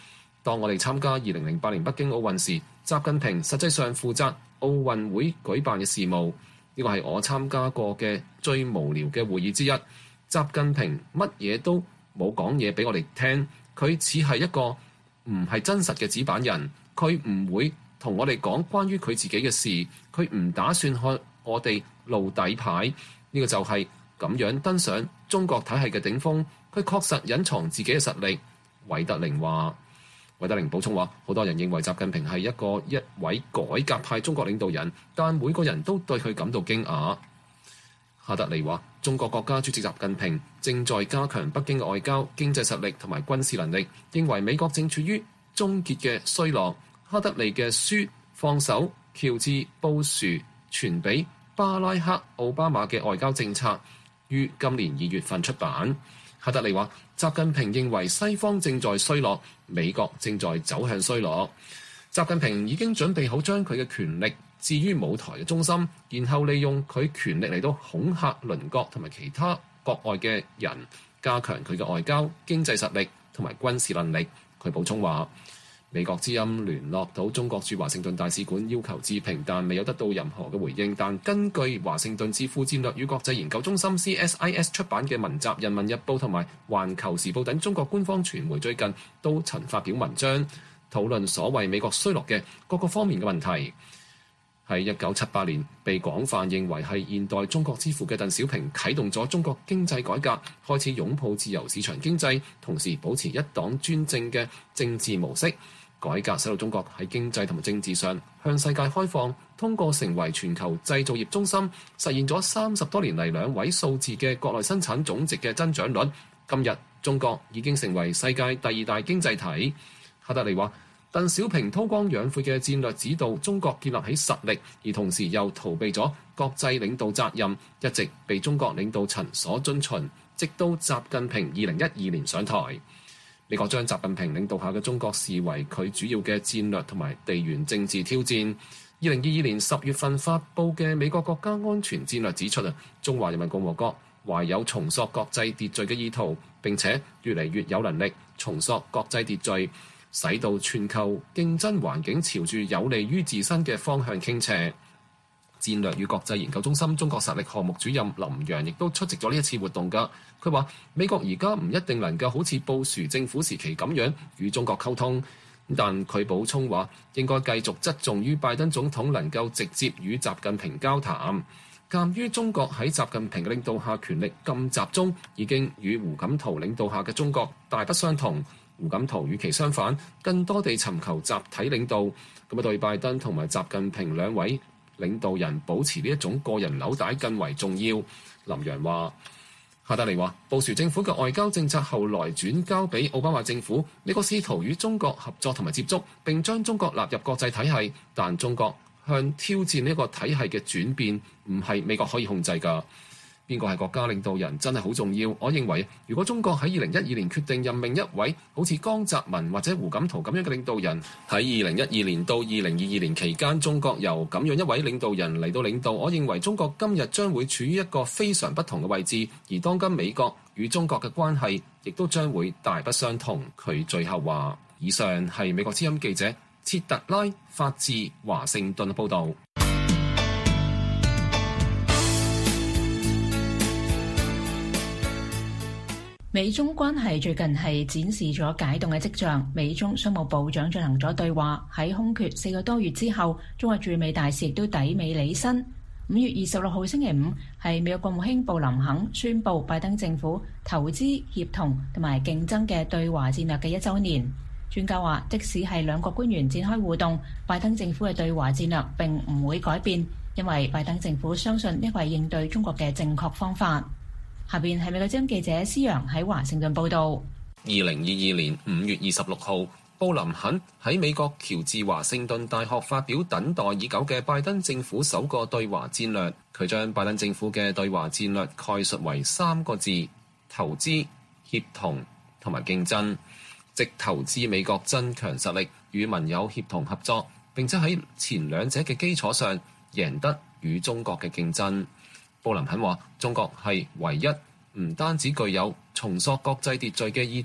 當我哋參加二零零八年北京奧運時，習近平實際上負責奧運會舉辦嘅事務。呢個係我參加過嘅最無聊嘅會議之一。習近平乜嘢都冇講嘢俾我哋聽，佢似係一個唔係真實嘅紙板人，佢唔會同我哋講關於佢自己嘅事，佢唔打算看我哋露底牌。呢個就係咁樣登上中國體系嘅頂峰，佢確實隱藏自己嘅實力。韋德寧話。韋德寧補充話，好多人認為習近平係一個一位改革派中國領導人，但每個人都對佢感到驚訝。哈德利話，中國國家主席習近平正在加強北京嘅外交、經濟實力同埋軍事能力，認為美國正處於終結嘅衰落。哈德利嘅書《放手：喬治布殊傳俾巴拉克奧巴馬嘅外交政策》於今年二月份出版。哈德利話，習近平認為西方正在衰落，美國正在走向衰落。習近平已經準備好將佢嘅權力置於舞台嘅中心，然後利用佢權力嚟到恐嚇鄰國同埋其他國外嘅人，加強佢嘅外交、經濟實力同埋軍事能力。佢補充話，美國之音聯絡到中國駐華盛頓大使館要求置評，但未有得到任何嘅回應。但根據華盛頓智庫戰略與國際研究中心 C S I S 出版嘅文集，《人民日報》同埋《環球時報》等中國官方傳媒最近都曾發表文章，討論所謂美國衰落嘅各個方面嘅問題。喺一九七八年被廣泛認為係現代中國之父嘅鄧小平啟動咗中國經濟改革，開始擁抱自由市場經濟，同時保持一黨專政嘅政治模式。改革使到中國喺經濟同埋政治上向世界開放，通過成為全球製造業中心，實現咗三十多年嚟兩位數字嘅國內生產總值嘅增長率。今日中國已經成為世界第二大經濟體。哈德利話，鄧小平韜光養晦嘅戰略指導中國建立起實力，而同時又逃避咗國際領導責任，一直被中國領導層所遵循，直到習近平二零一二年上台。美國將習近平領導下嘅中國視為佢主要嘅戰略同埋地緣政治挑戰。二零二二年十月份發佈嘅美國國家安全戰略指出啊，中華人民共和國懷有重塑國際秩序嘅意圖，並且越嚟越有能力重塑國際秩序，使到全球競爭環境朝住有利於自身嘅方向傾斜。戰略與國際研究中心中國實力項目主任林洋亦都出席咗呢一次活動㗎。佢話：美國而家唔一定能夠好似布殊政府時期咁樣與中國溝通，但佢補充話應該繼續側重於拜登總統能夠直接與習近平交談。鑑於中國喺習近平嘅領導下權力咁集中，已經與胡錦濤領導下嘅中國大不相同。胡錦濤與其相反，更多地尋求集體領導。咁啊，對拜登同埋習近平兩位領導人保持呢一種個人紐帶更為重要。林洋話。哈德利話，布殊政府嘅外交政策後來轉交俾奧巴馬政府，美國試圖與中國合作同埋接觸，並將中國納入國際體系，但中國向挑戰呢個體系嘅轉變唔係美國可以控制㗎。邊個係國家領導人真係好重要。我認為，如果中國喺二零一二年決定任命一位好似江澤民或者胡錦濤咁樣嘅領導人，喺二零一二年到二零二二年期間，中國由咁樣一位領導人嚟到領導，我認為中國今日將會處於一個非常不同嘅位置，而當今美國與中國嘅關係亦都將會大不相同。佢最後話：以上係美國之音記者切特拉發自華盛頓嘅報導。 美中關係最近係展示咗解凍嘅跡象，美中商務部長進行咗對話。喺空缺四個多月之後，中國駐美大使亦都抵美履新。五月二十六號星期五係美國國務卿布林肯宣布拜登政府投資協同同埋競爭嘅對華戰略嘅一週年。專家話，即使係兩國官員展開互動，拜登政府嘅對華戰略並唔會改變，因為拜登政府相信呢個係應對中國嘅正確方法。下邊係美國之音記者施洋喺華盛頓報道。 二零二二年五月二十六號，布林肯喺美國喬治華盛頓大學發表等待已久嘅拜登政府首個對華戰略。佢將拜登政府嘅對華戰略概述為三個字：投資、協同同埋競爭。即投資美國增強實力，與盟友協同合作，並且喺前兩者嘅基礎上贏得與中國嘅競爭。布林肯話：中國係唯一唔單止具有重塑國際秩序嘅意圖，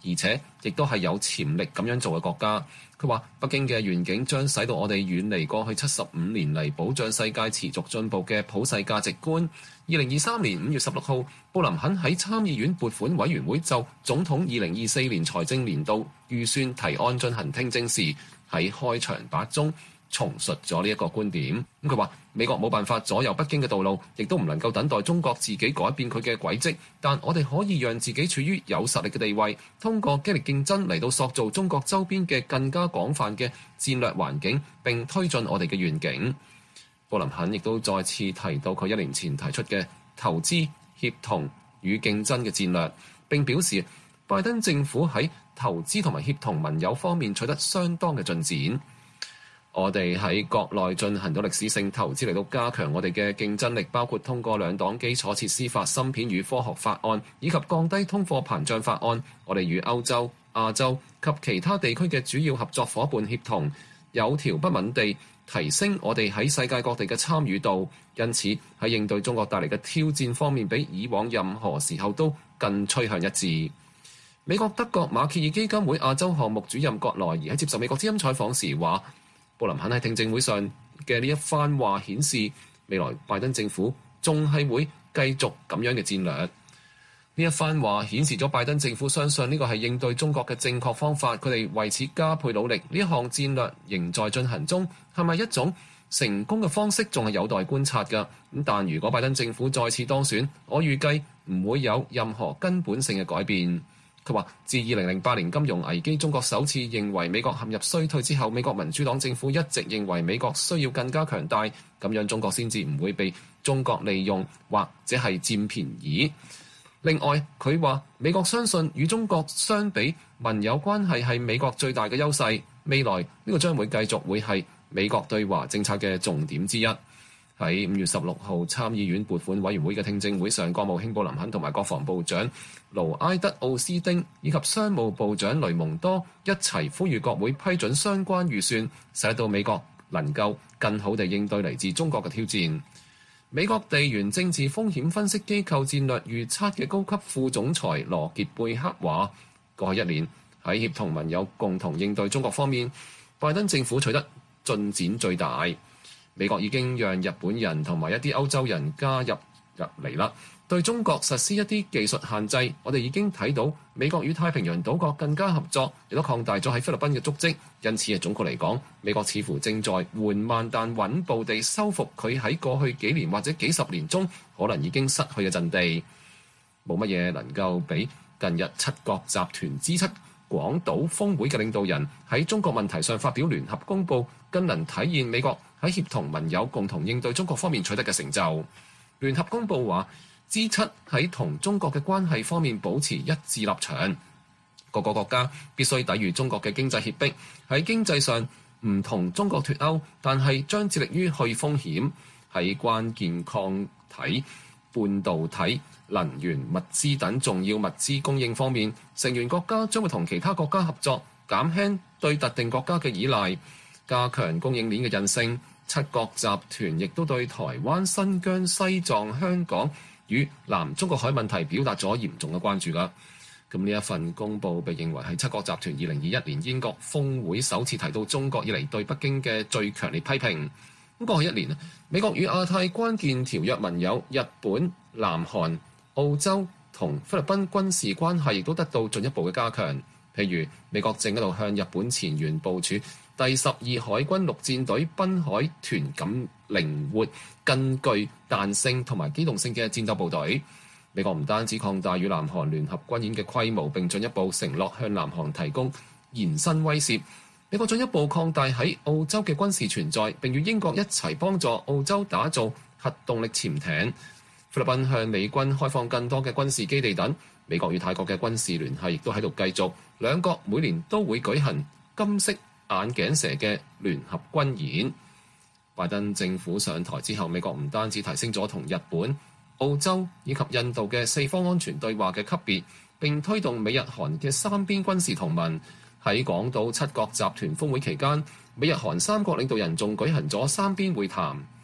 而且亦都係有潛力咁樣做嘅國家。佢話北京嘅願景將使到我哋遠離過去七十五年嚟保障世界持續進步嘅普世價值觀。二零二三年五月十六號，布林肯喺參議院撥款委員會就總統二零二四年財政年度預算提案進行聽證時，喺開場白中重述咗呢一個觀點。咁佢話美國冇辦法左右北京嘅道路，亦都唔能夠等待中國自己改變佢嘅軌跡，但我哋可以讓自己處於有實力嘅地位，通過激烈競爭嚟到塑造中國周邊嘅更加廣泛嘅戰略環境，並推進我哋嘅願景。布林肯亦都再次提到佢一年前提出嘅投資、協同與競爭嘅戰略，並表示拜登政府喺投資同埋協同盟友方面取得相當嘅進展。我哋喺國內進行咗歷史性投資嚟到加強我哋嘅競爭力，包括通過兩黨基礎設施法、芯片與科學法案以及降低通貨膨脹法案。我哋與歐洲、亞洲及其他地區嘅主要合作伙伴協同，有條不紊地提升我哋喺世界各地嘅參與度。因此喺應對中國帶嚟嘅挑戰方面，比以往任何時候都更趨向一致。美國德國馬歇爾基金會亞洲項目主任葛萊儀喺接受美國之音採訪時話，布林肯喺聽證會上嘅呢一番話顯示，未來拜登政府仲係會繼續咁樣嘅戰略。呢一番話顯示咗拜登政府相信呢個係應對中國嘅正確方法，佢哋為此加倍努力。呢一項戰略仍在進行中，係咪一種成功嘅方式仲係有待觀察㗎。咁但如果拜登政府再次當選，我預計唔會有任何根本性嘅改變。佢話：自二零零八年金融危機，中國首次認為美國陷入衰退之後，美國民主黨政府一直認為美國需要更加強大，咁樣中國先至唔會被中國利用或者係佔便宜。另外，佢話美國相信與中國相比，盟友關係係美國最大嘅優勢。未來呢個將會繼續會係美國對華政策嘅重點之一。喺五月十六號參議院撥款委員會嘅聽證會上，國務卿布林肯同埋國防部長盧埃德奧斯丁以及商務部長雷蒙多一齊呼籲國會批准相關預算，使到美國能夠更好地應對嚟自中國嘅挑戰。美國地緣政治風險分析機構戰略預測嘅高級副總裁羅傑貝克話，過去一年喺協同盟友共同應對中國方面，拜登政府取得進展最大。美國已經讓日本人同埋一啲歐洲人加入入嚟啦，對中國實施一啲技術限制。我哋已經睇到美國與太平洋島國更加合作，亦都擴大咗喺菲律賓嘅足跡。因此，總括嚟講，美國似乎正在緩慢但穩步地收復佢喺過去幾年或者幾十年中可能已經失去嘅陣地。冇乜嘢能夠比近日七國集團 G 七廣島峰會嘅領導人喺中國問題上發表聯合公報，更能體現美國喺協同盟友共同應對中國方面取得嘅成就。聯合公報話 G 七喺同中國嘅關係方面保持一致立場，各個國家必須抵禦中國嘅經濟脅迫，喺經濟上唔同中國脫鈎，但係將致力於去風險。喺關鍵抗體、半導體、能源、物資等重要物資供應方面，成員國家將會同其他國家合作，減輕對特定國家嘅依賴，加強供應鏈嘅韌性。七國集團亦都對台灣、新疆、西藏、香港與南中國海問題表達咗嚴重嘅關注㗎。咁呢一份公報被認為係七國集團二零二一年英國峰會首次提到中國以嚟對北京嘅最強烈批評。咁過去一年，美國與亞太關鍵條約盟友日本、南韓、澳洲同菲律賓軍事關係亦都得到進一步嘅加強。譬如美國正喺度向日本前沿部署第十二海軍陸戰隊濱海團咁靈活、更具彈性同埋機動性嘅戰鬥部隊。美國唔單止擴大與南韓聯合軍演嘅規模，並進一步承諾向南韓提供延伸威懾。美國進一步擴大喺澳洲嘅軍事存在，並與英國一齊幫助澳洲打造核動力潛艇。菲律賓向美軍開放更多嘅軍事基地等。美國與泰國嘅軍事聯繫亦都喺度繼續，兩國每年都會舉行金色眼鏡蛇嘅聯合軍演。拜登政府上台之後，美國唔單止提升咗同日本、澳洲以及印度嘅四方安全對話嘅級別，並推動美日韓嘅三邊軍事同盟。喺廣島七國集團峰會期間，美日韓三國領導人仲舉行咗三邊會談。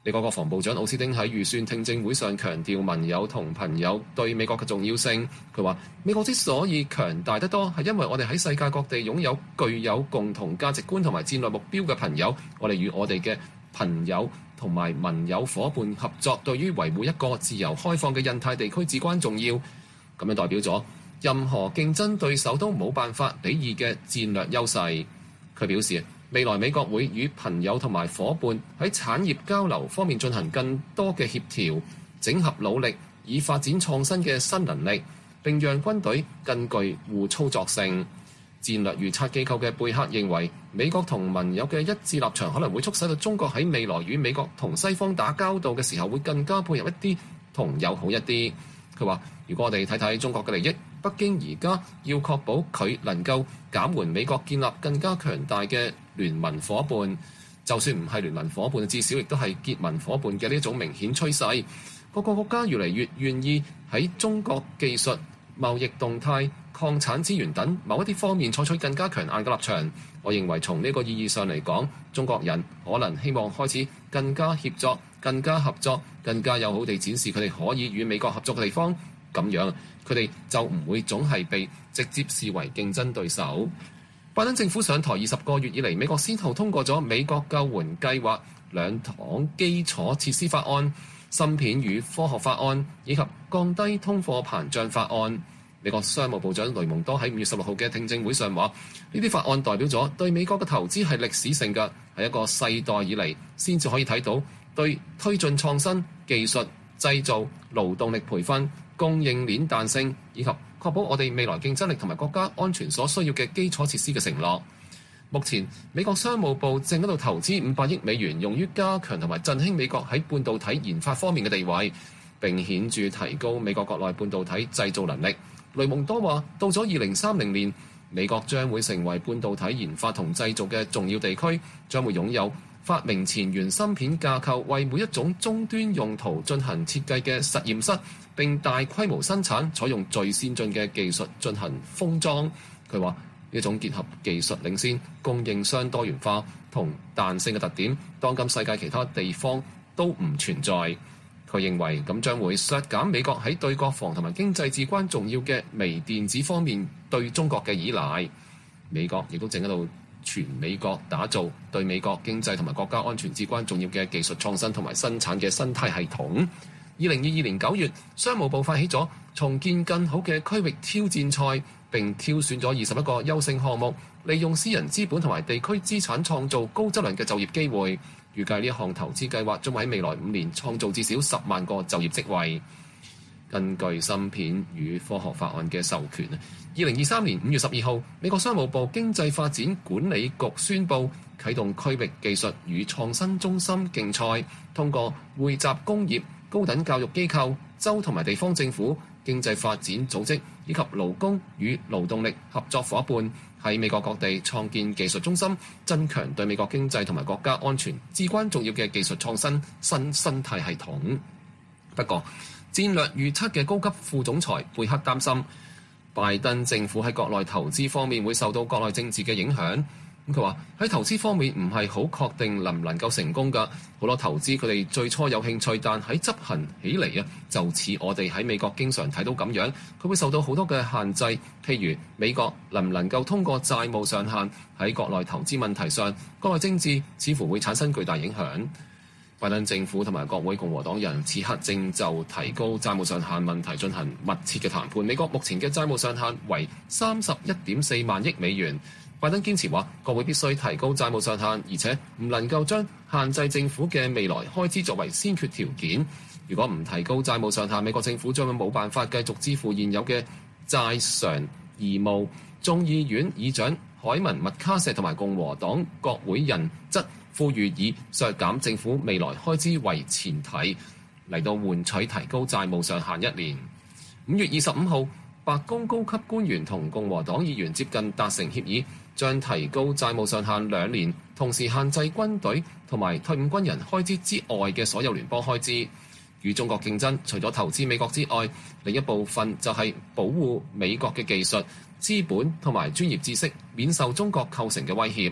美國國防部長奧斯汀喺預算聽證會上強調盟友同朋友對美國嘅重要性。佢話：美國之所以強大得多，係因為我哋喺世界各地擁有具有共同價值觀同埋戰略目標嘅朋友。我哋與我哋嘅朋友同埋盟友夥伴合作，對於維護一個自由開放嘅印太地區至關重要。咁樣代表咗任何競爭對手都冇辦法比擬嘅戰略優勢。佢表示，未來美國會與朋友同埋夥伴喺產業交流方面進行更多嘅協調、整合努力，以發展創新嘅新能力，並讓軍隊更具互操作性。戰略預測機構嘅貝克認為，美國同盟友嘅一致立場可能會促使到中國喺未來與美國同西方打交道嘅時候會更加配合一啲同友好一啲。佢話：如果我哋睇睇中國嘅利益，北京而家要確保佢能夠減緩美國建立更加強大嘅聯盟夥伴，就算唔係聯盟夥伴，至少亦都係結盟夥伴嘅呢一種明顯趨勢。各個國家越嚟越願意喺中國技術、貿易動態、礦產資源等某一啲方面採取更加強硬嘅立場。我認為從呢個意義上嚟講，中國人可能希望開始更加協作、更加合作、更加友好地展示佢哋可以與美國合作嘅地方。咁樣佢哋就唔會總係被直接視為競爭對手。拜登政府上台二十個月以嚟，美國先後通過咗美國救援計劃、兩項基礎設施法案、芯片與科學法案以及降低通貨膨脹法案。美國商務部長雷蒙多喺五月十六號嘅聽證會上話：呢啲法案代表咗對美國嘅投資係歷史性嘅，係一個世代以嚟先至可以睇到對推進創新、技術、製造、勞動力培訓、供應鏈彈性以及確保我哋未來競爭力同埋國家安全所需要嘅基礎設施嘅承諾。目前美國商務部正喺度投資五百億美元，用於加強同埋振興美國喺半導體研發方面嘅地位，並顯著提高美國國內半導體製造能力。雷蒙多話：到咗二零三零年，美國將會成為半導體研發同製造嘅重要地區，將會擁有發明前沿芯片架構，為每一種終端用途進行設計嘅實驗室，並大規模生產，採用最先進嘅技術進行封裝。佢話呢種結合技術領先、供應商多元化同彈性嘅特點，當今世界其他地方都唔存在。佢認為咁將會削減美國喺對國防同埋經濟至關重要嘅微電子方面對中國嘅依賴。美國亦都正喺度全美國打造對美國經濟同埋國家安全至關重要嘅技術創新同埋生產嘅生態系統。二零二二年九月，商務部發起咗重建更好嘅區域挑戰賽，並挑選咗二十一個優勝項目，利用私人資本同埋地區資產創造高質量嘅就業機會。預計呢一項投資計劃將會喺未來五年創造至少十萬個就業職位。根據芯片與科學法案嘅授權，二零二三年五月十二號，美國商務部經濟發展管理局宣布啟動區域技術與創新中心競賽，通過匯集工業、高等教育機構、州同埋地方政府、經濟發展組織以及勞工與勞動力合作夥伴，喺美國各地創建技術中心，增強對美國經濟同埋國家安全至關重要嘅技術創新新生態系統。不過，戰略預測嘅高級副總裁貝克擔心，拜登政府喺國內投資方面會受到國內政治嘅影響。咁佢話喺投資方面唔係好確定能唔能夠成功㗎，好多投資佢哋最初有興趣，但喺執行起嚟啊，就似我哋喺美國經常睇到咁樣，佢會受到好多嘅限制，譬如美國能唔能夠通過債務上限，喺國內投資問題上，國內政治似乎會產生巨大影響。拜登政府同埋國會共和黨人此刻正就提高債務上限問題進行密切嘅談判。美國目前嘅債務上限為三十一點四萬億美元。拜登堅持話，國會必須提高債務上限，而且唔能夠將限制政府嘅未來開支作為先決條件。如果唔提高債務上限，美國政府將會冇辦法繼續支付現有嘅債償義務。眾議院議長凱文麥卡錫同埋共和黨國會人則呼籲以削減政府未來開支為前提，嚟到換取提高債務上限一年。五月二十五號，白宮高級官員同共和黨議員接近達成協議，將提高債務上限兩年，同時限制軍隊同埋退伍軍人開支之外嘅所有聯邦開支。與中國競爭，除咗投資美國之外，另一部分就係保護美國嘅技術、資本同埋專業知識免受中國構成嘅威脅。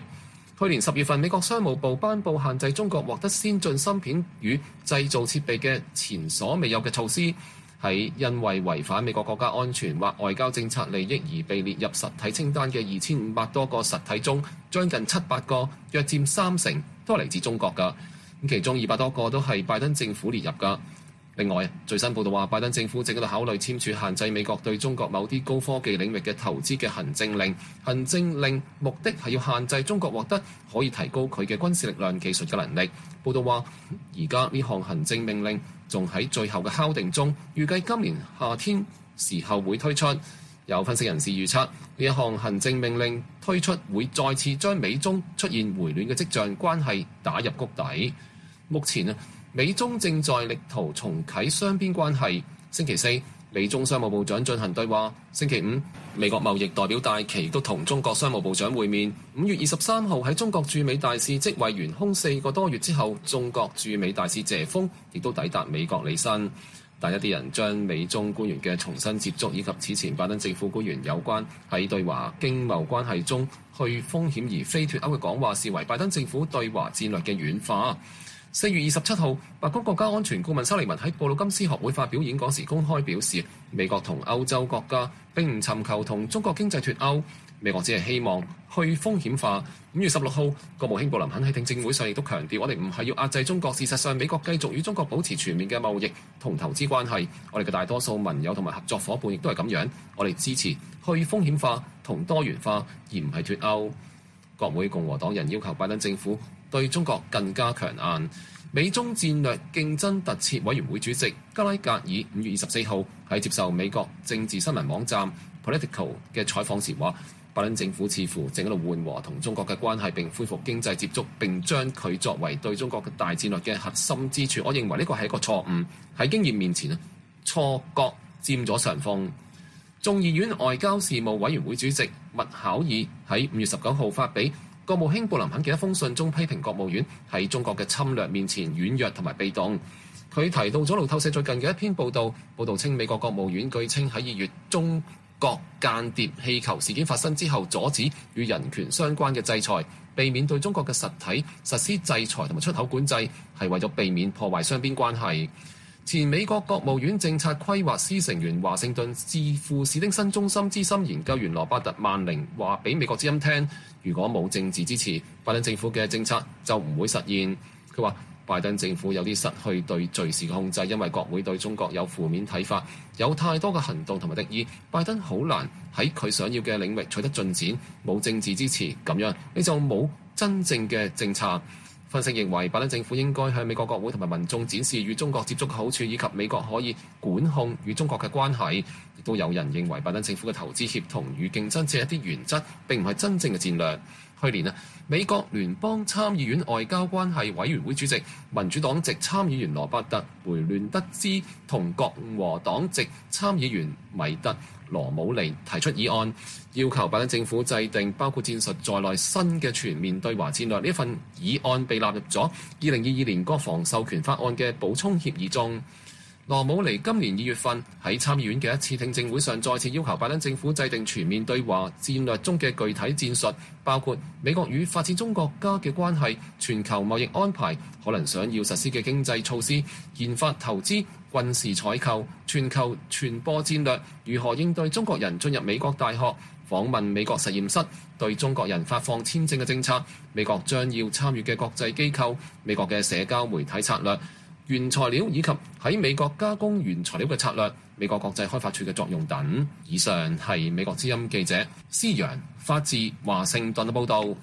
去年十月份，美國商務部頒布限制中國獲得先進芯片與製造設備嘅前所未有嘅措施，喺因為違反美國國家安全或外交政策利益而被列入實體清單嘅二千五百多個實體中，將近七百個，約佔三成，都係嚟自中國㗎。咁其中二百多個都係拜登政府列入㗎。另外，最新報道話，拜登政府正喺度考慮簽署限制美國對中國某啲高科技領域嘅投資嘅行政令。行政令目的係要限制中國獲得可以提高佢嘅軍事力量技術嘅能力。報道話，而家呢項行政命令仲喺最後嘅敲定中，預計今年夏天時候會推出。有分析人士預測，呢一項行政命令推出會再次將美中出現回暖嘅跡象關係打入谷底。目前啊，美中正在力圖重啟雙邊關係。星期四，美中商務部長進行對話。星期五，美國貿易代表戴琪都同中國商務部長會面。五月二十三號喺中國駐美大使職位懸空四個多月之後，中國駐美大使謝鋒亦都抵達美國履新。但一啲人將美中官員嘅重新接觸以及此前拜登政府官員有關喺對華經貿關係中去風險而非脫歐嘅講話，視為拜登政府對華戰略嘅軟化。四月二十七號，白宮國家安全顧問沙利文喺布魯金斯學會發表演講時公開表示，美國同歐洲國家並唔尋求同中國經濟脫歐，美國只係希望去風險化。五月十六號，國務卿布林肯喺聽證會上亦都強調，我哋唔係要壓制中國，事實上美國繼續與中國保持全面嘅貿易同投資關係，我哋嘅大多數盟友同埋合作伙伴亦都係咁樣，我哋支持去風險化同多元化，而唔係脫歐。國會共和黨人要求拜登政府對中國更加強硬。美中戰略競爭特設委員會主席加拉格爾五月二十四號喺接受美國政治新聞網站 Politico 嘅採訪時話，拜登政府似乎正喺度緩和同中國嘅關係並恢復經濟接觸，並將佢作為對中國嘅大戰略嘅核心支柱。我認為呢個係一個錯誤，喺經驗面前啊，錯覺佔咗上風。眾議院外交事務委員會主席麥考爾喺五月十九號發俾國務卿布林肯嘅一封信中，批評國務院喺中國嘅侵略面前軟弱同埋被動。佢提到咗路透社最近嘅一篇報導，報導稱美國國務院據稱喺二月中國間諜氣球事件發生之後，阻止與人權相關嘅制裁，避免對中國嘅實體實施制裁同埋出口管制，係為咗避免破壞雙邊關係。前美國國務院政策規劃司成員、華盛頓智庫史丁森中心資深研究員羅伯特曼寧話俾美國之音聽，如果冇政治支持，拜登政府嘅政策就唔會實現。佢話拜登政府有啲失去對敘事嘅控制，因為國會對中國有負面睇法，有太多嘅行動同埋敵意，拜登好難喺佢想要嘅領域取得進展。冇政治支持，咁樣你就冇真正嘅政策。分析認為，拜登政府應該向美國國會同埋民眾展示與中國接觸嘅好處，以及美國可以管控與中國嘅關係。亦都有人認為，拜登政府嘅投資協同與競爭只係一啲原則，並唔係真正嘅戰略。去年啊，美國聯邦參議院外交關係委員會主席、民主黨籍參議員羅伯特·梅亂德茲同共和黨籍參議員米特·羅姆尼提出議案，要求拜登政府制定包括戰術在內新嘅全面對華戰略。呢份議案被納入咗二零二二年國防授權法案嘅補充協議中。羅姆尼今年二月份喺參議院嘅一次聽證會上，再次要求拜登政府制定全面對華戰略中嘅具體戰術，包括美國與發展中國家嘅關係、全球貿易安排、可能想要實施嘅經濟措施、研發投資、軍事採購、全球傳播戰略、如何應對中國人進入美國大學、訪問美國實驗室、對中國人發放簽證嘅政策、美國將要參與嘅國際機構、美國嘅社交媒體策略、原材料以及喺美國加工原材料嘅策略、美國國際開發處嘅作用等。以上係美國之音記者施陽發自華盛頓嘅報導。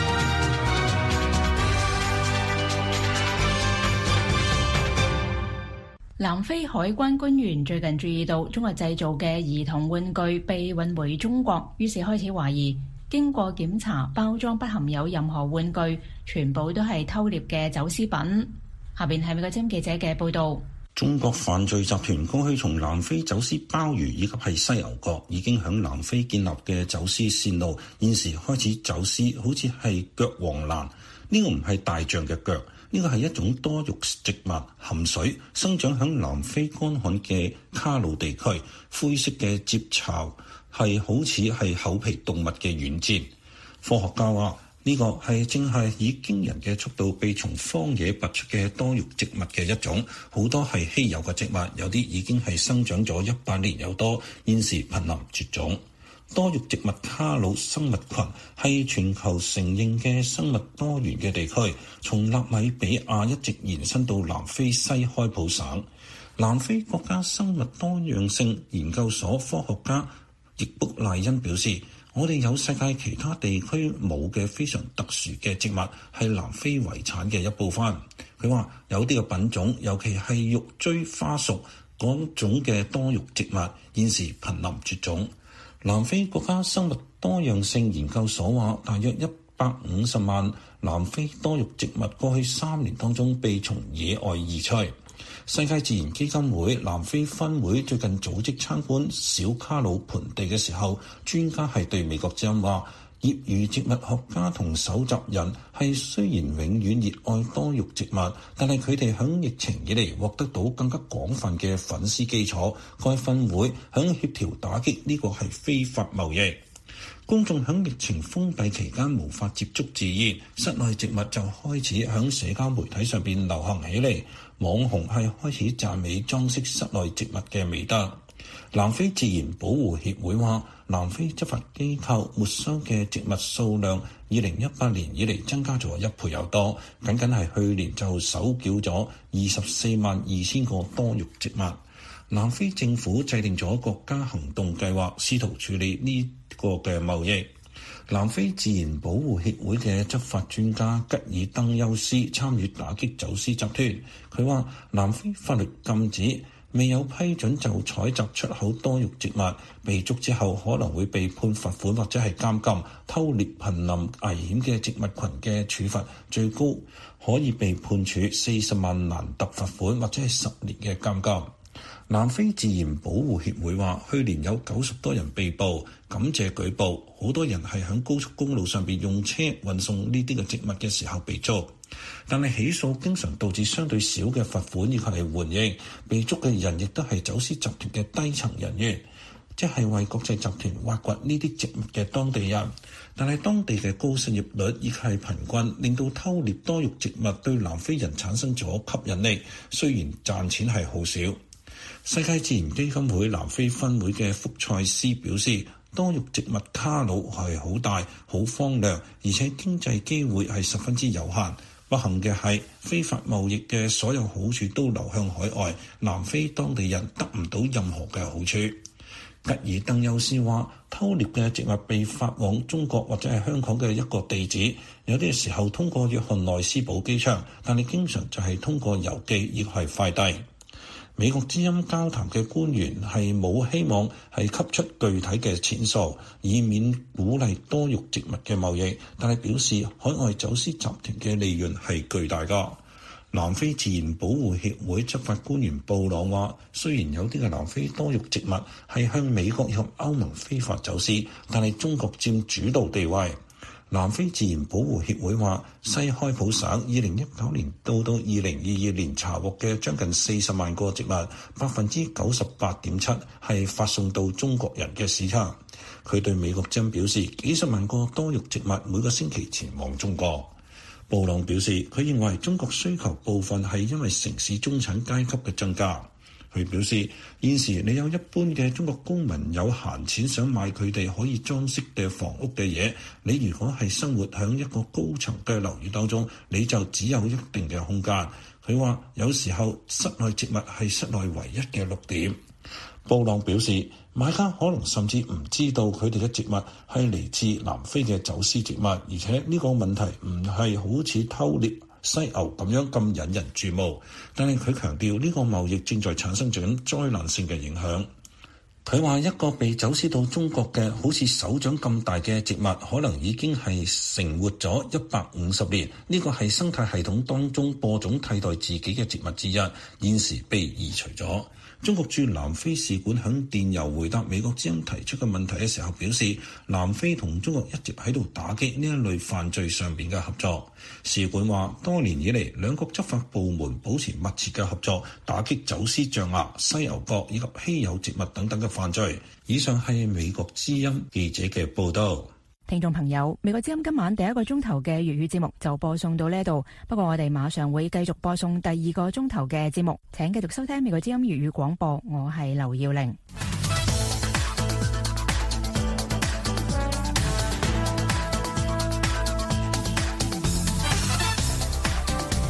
南非海關官員最近注意到中國製造嘅兒童玩具被運回中國，於是開始懷疑，經過檢查，包裝不含有任何玩具，全部都係偷獵嘅走私品。下邊係美國之音記者嘅報道。 中國犯罪集團過去從南非走私鮑魚以及係犀牛角，已經響南非建立嘅走私線路，現時開始走私好似係腳黃蘭。呢個唔係大象嘅腳，呢個係一種多肉植物，含水，生長響南非乾旱嘅卡魯地區。灰色嘅接巢係好似係厚皮動物嘅軟墊。科學家話， 呢個係正係以驚人嘅速度被從荒野拔出嘅多肉植物嘅一種，好多係稀有嘅植物，有啲已經係生長咗一百年有多，現時瀕臨絕種。多肉植物卡魯生物群係全球承認嘅生物多元嘅地區，從納米比亞一直延伸到南非西開普省。南非國家生物多樣性研究所科學家易卜賴恩表示，我哋有世界其他地區冇嘅非常特殊嘅植物，係南非遺產嘅一部分。佢話有啲嘅品種，尤其係玉錐花屬嗰種嘅多肉植物，現時瀕臨絕種。南非國家生物多樣性研究所話，大約一百五十萬南非多肉植物過去三年當中被從野外移除。世界自然基金會南非分會最近組織參觀小卡魯盆地嘅時候，專家係對美國之音話，業餘植物學家同搜集人係雖然永遠熱愛多肉植物，但係佢哋響疫情以嚟獲得到更加廣泛嘅粉絲基礎。該分會響協調打擊呢個係非法貿易。公眾響疫情封閉期間無法接觸自然，室內植物就開始響社交媒體上邊流行起嚟。網紅係開始讚美裝飾室內植物嘅美德。南非自然保護協會話，南非執法機構沒收嘅植物數量，二零一八年以嚟增加咗一倍有多，僅僅係去年就搜繳咗二十四萬二千個多肉植物。南非政府制定咗國家行動計劃，試圖處理呢個嘅貿易。南非自然保護協會嘅執法專家吉爾登休斯參與打擊走私集團。佢話南非法律禁止未有批准就採集出口多肉植物，被捉之後可能會被判罰款或者係監禁。偷獵瀕臨危險嘅植物群嘅處罰最高可以被判處四十萬蘭特罰款或者係十年嘅監禁。南非自然保護協會話，去年有九十多人被捕，感謝舉報。好多人係喺高速公路上邊用車運送呢啲嘅植物嘅時候被捉，但係起訴經常導致相對少嘅罰款以及係緩刑。被捉嘅人亦都係走私集團嘅低層人員，即係為國際集團挖掘呢啲植物嘅當地人。但係當地嘅高失業率以及係貧困，令到偷獵多肉植物對南非人產生咗吸引力，雖然賺錢係好少。世界自然基金會南非分會嘅福賽斯表示，多肉植物卡魯係好大、好荒涼，而且經濟機會係十分之有限。不幸嘅係，非法貿易嘅所有好處都流向海外，南非當地人得唔到任何嘅好處。吉爾登休斯話，偷獵嘅植物被發往中國或者係香港嘅一個地址，有啲時候通過約翰內斯堡機場，但係經常就係通過郵寄亦係快遞。美國之音交談嘅官員係冇希望係給出具體嘅錢數，以免鼓勵多肉植物嘅貿易，但係表示海外走私集團嘅利潤係巨大㗎。南非自然保護協會執法官員布朗話，雖然有啲嘅南非多肉植物係向美國以及歐盟非法走私，但係中國佔主導地位。南非自然保護協會話，西開普省二零一九年到到二零二二年查獲嘅將近四十萬個植物，百分之九十八點七係發送到中國人嘅市場。佢對美國之音表示，幾十萬個多肉植物每個星期前往中國。布朗表示，佢認為中國需求部分係因為城市中產階級嘅增加。佢表示，現時你有一般嘅中國公民有閒錢想買佢哋可以裝飾嘅房屋嘅嘢，你如果係生活喺一個高層嘅樓宇當中，你就只有一定嘅空間。佢話有時候室內植物係室內唯一嘅綠點。布朗表示，買家可能甚至唔知道佢哋嘅植物係嚟自南非嘅走私植物，而且呢個問題唔係好似偷獵犀牛咁樣咁引人注目，但係佢強調呢個貿易正在產生緊災難性嘅影響。佢話一個被走私到中國嘅好似手掌咁大嘅植物，可能已經係成活咗一百五十年，呢個係生態系統當中播種替代自己嘅植物之一，現時被移除咗。中國駐南非使館響電郵回答美國之音提出嘅問題嘅時候表示，南非同中國一直喺度打擊呢一類犯罪上邊嘅合作。使館話，多年以嚟，兩國執法部門保持密切嘅合作，打擊走私象牙、犀牛角以及稀有植物等等嘅犯罪。以上係美國之音記者嘅報道。 聽眾朋友，美國之音今晚第一個鐘頭嘅粵語節目就播送到呢度，不過我哋馬上會繼續播送第二個鐘頭嘅節目，請繼續收聽美國之音粵語廣播，我係劉耀玲。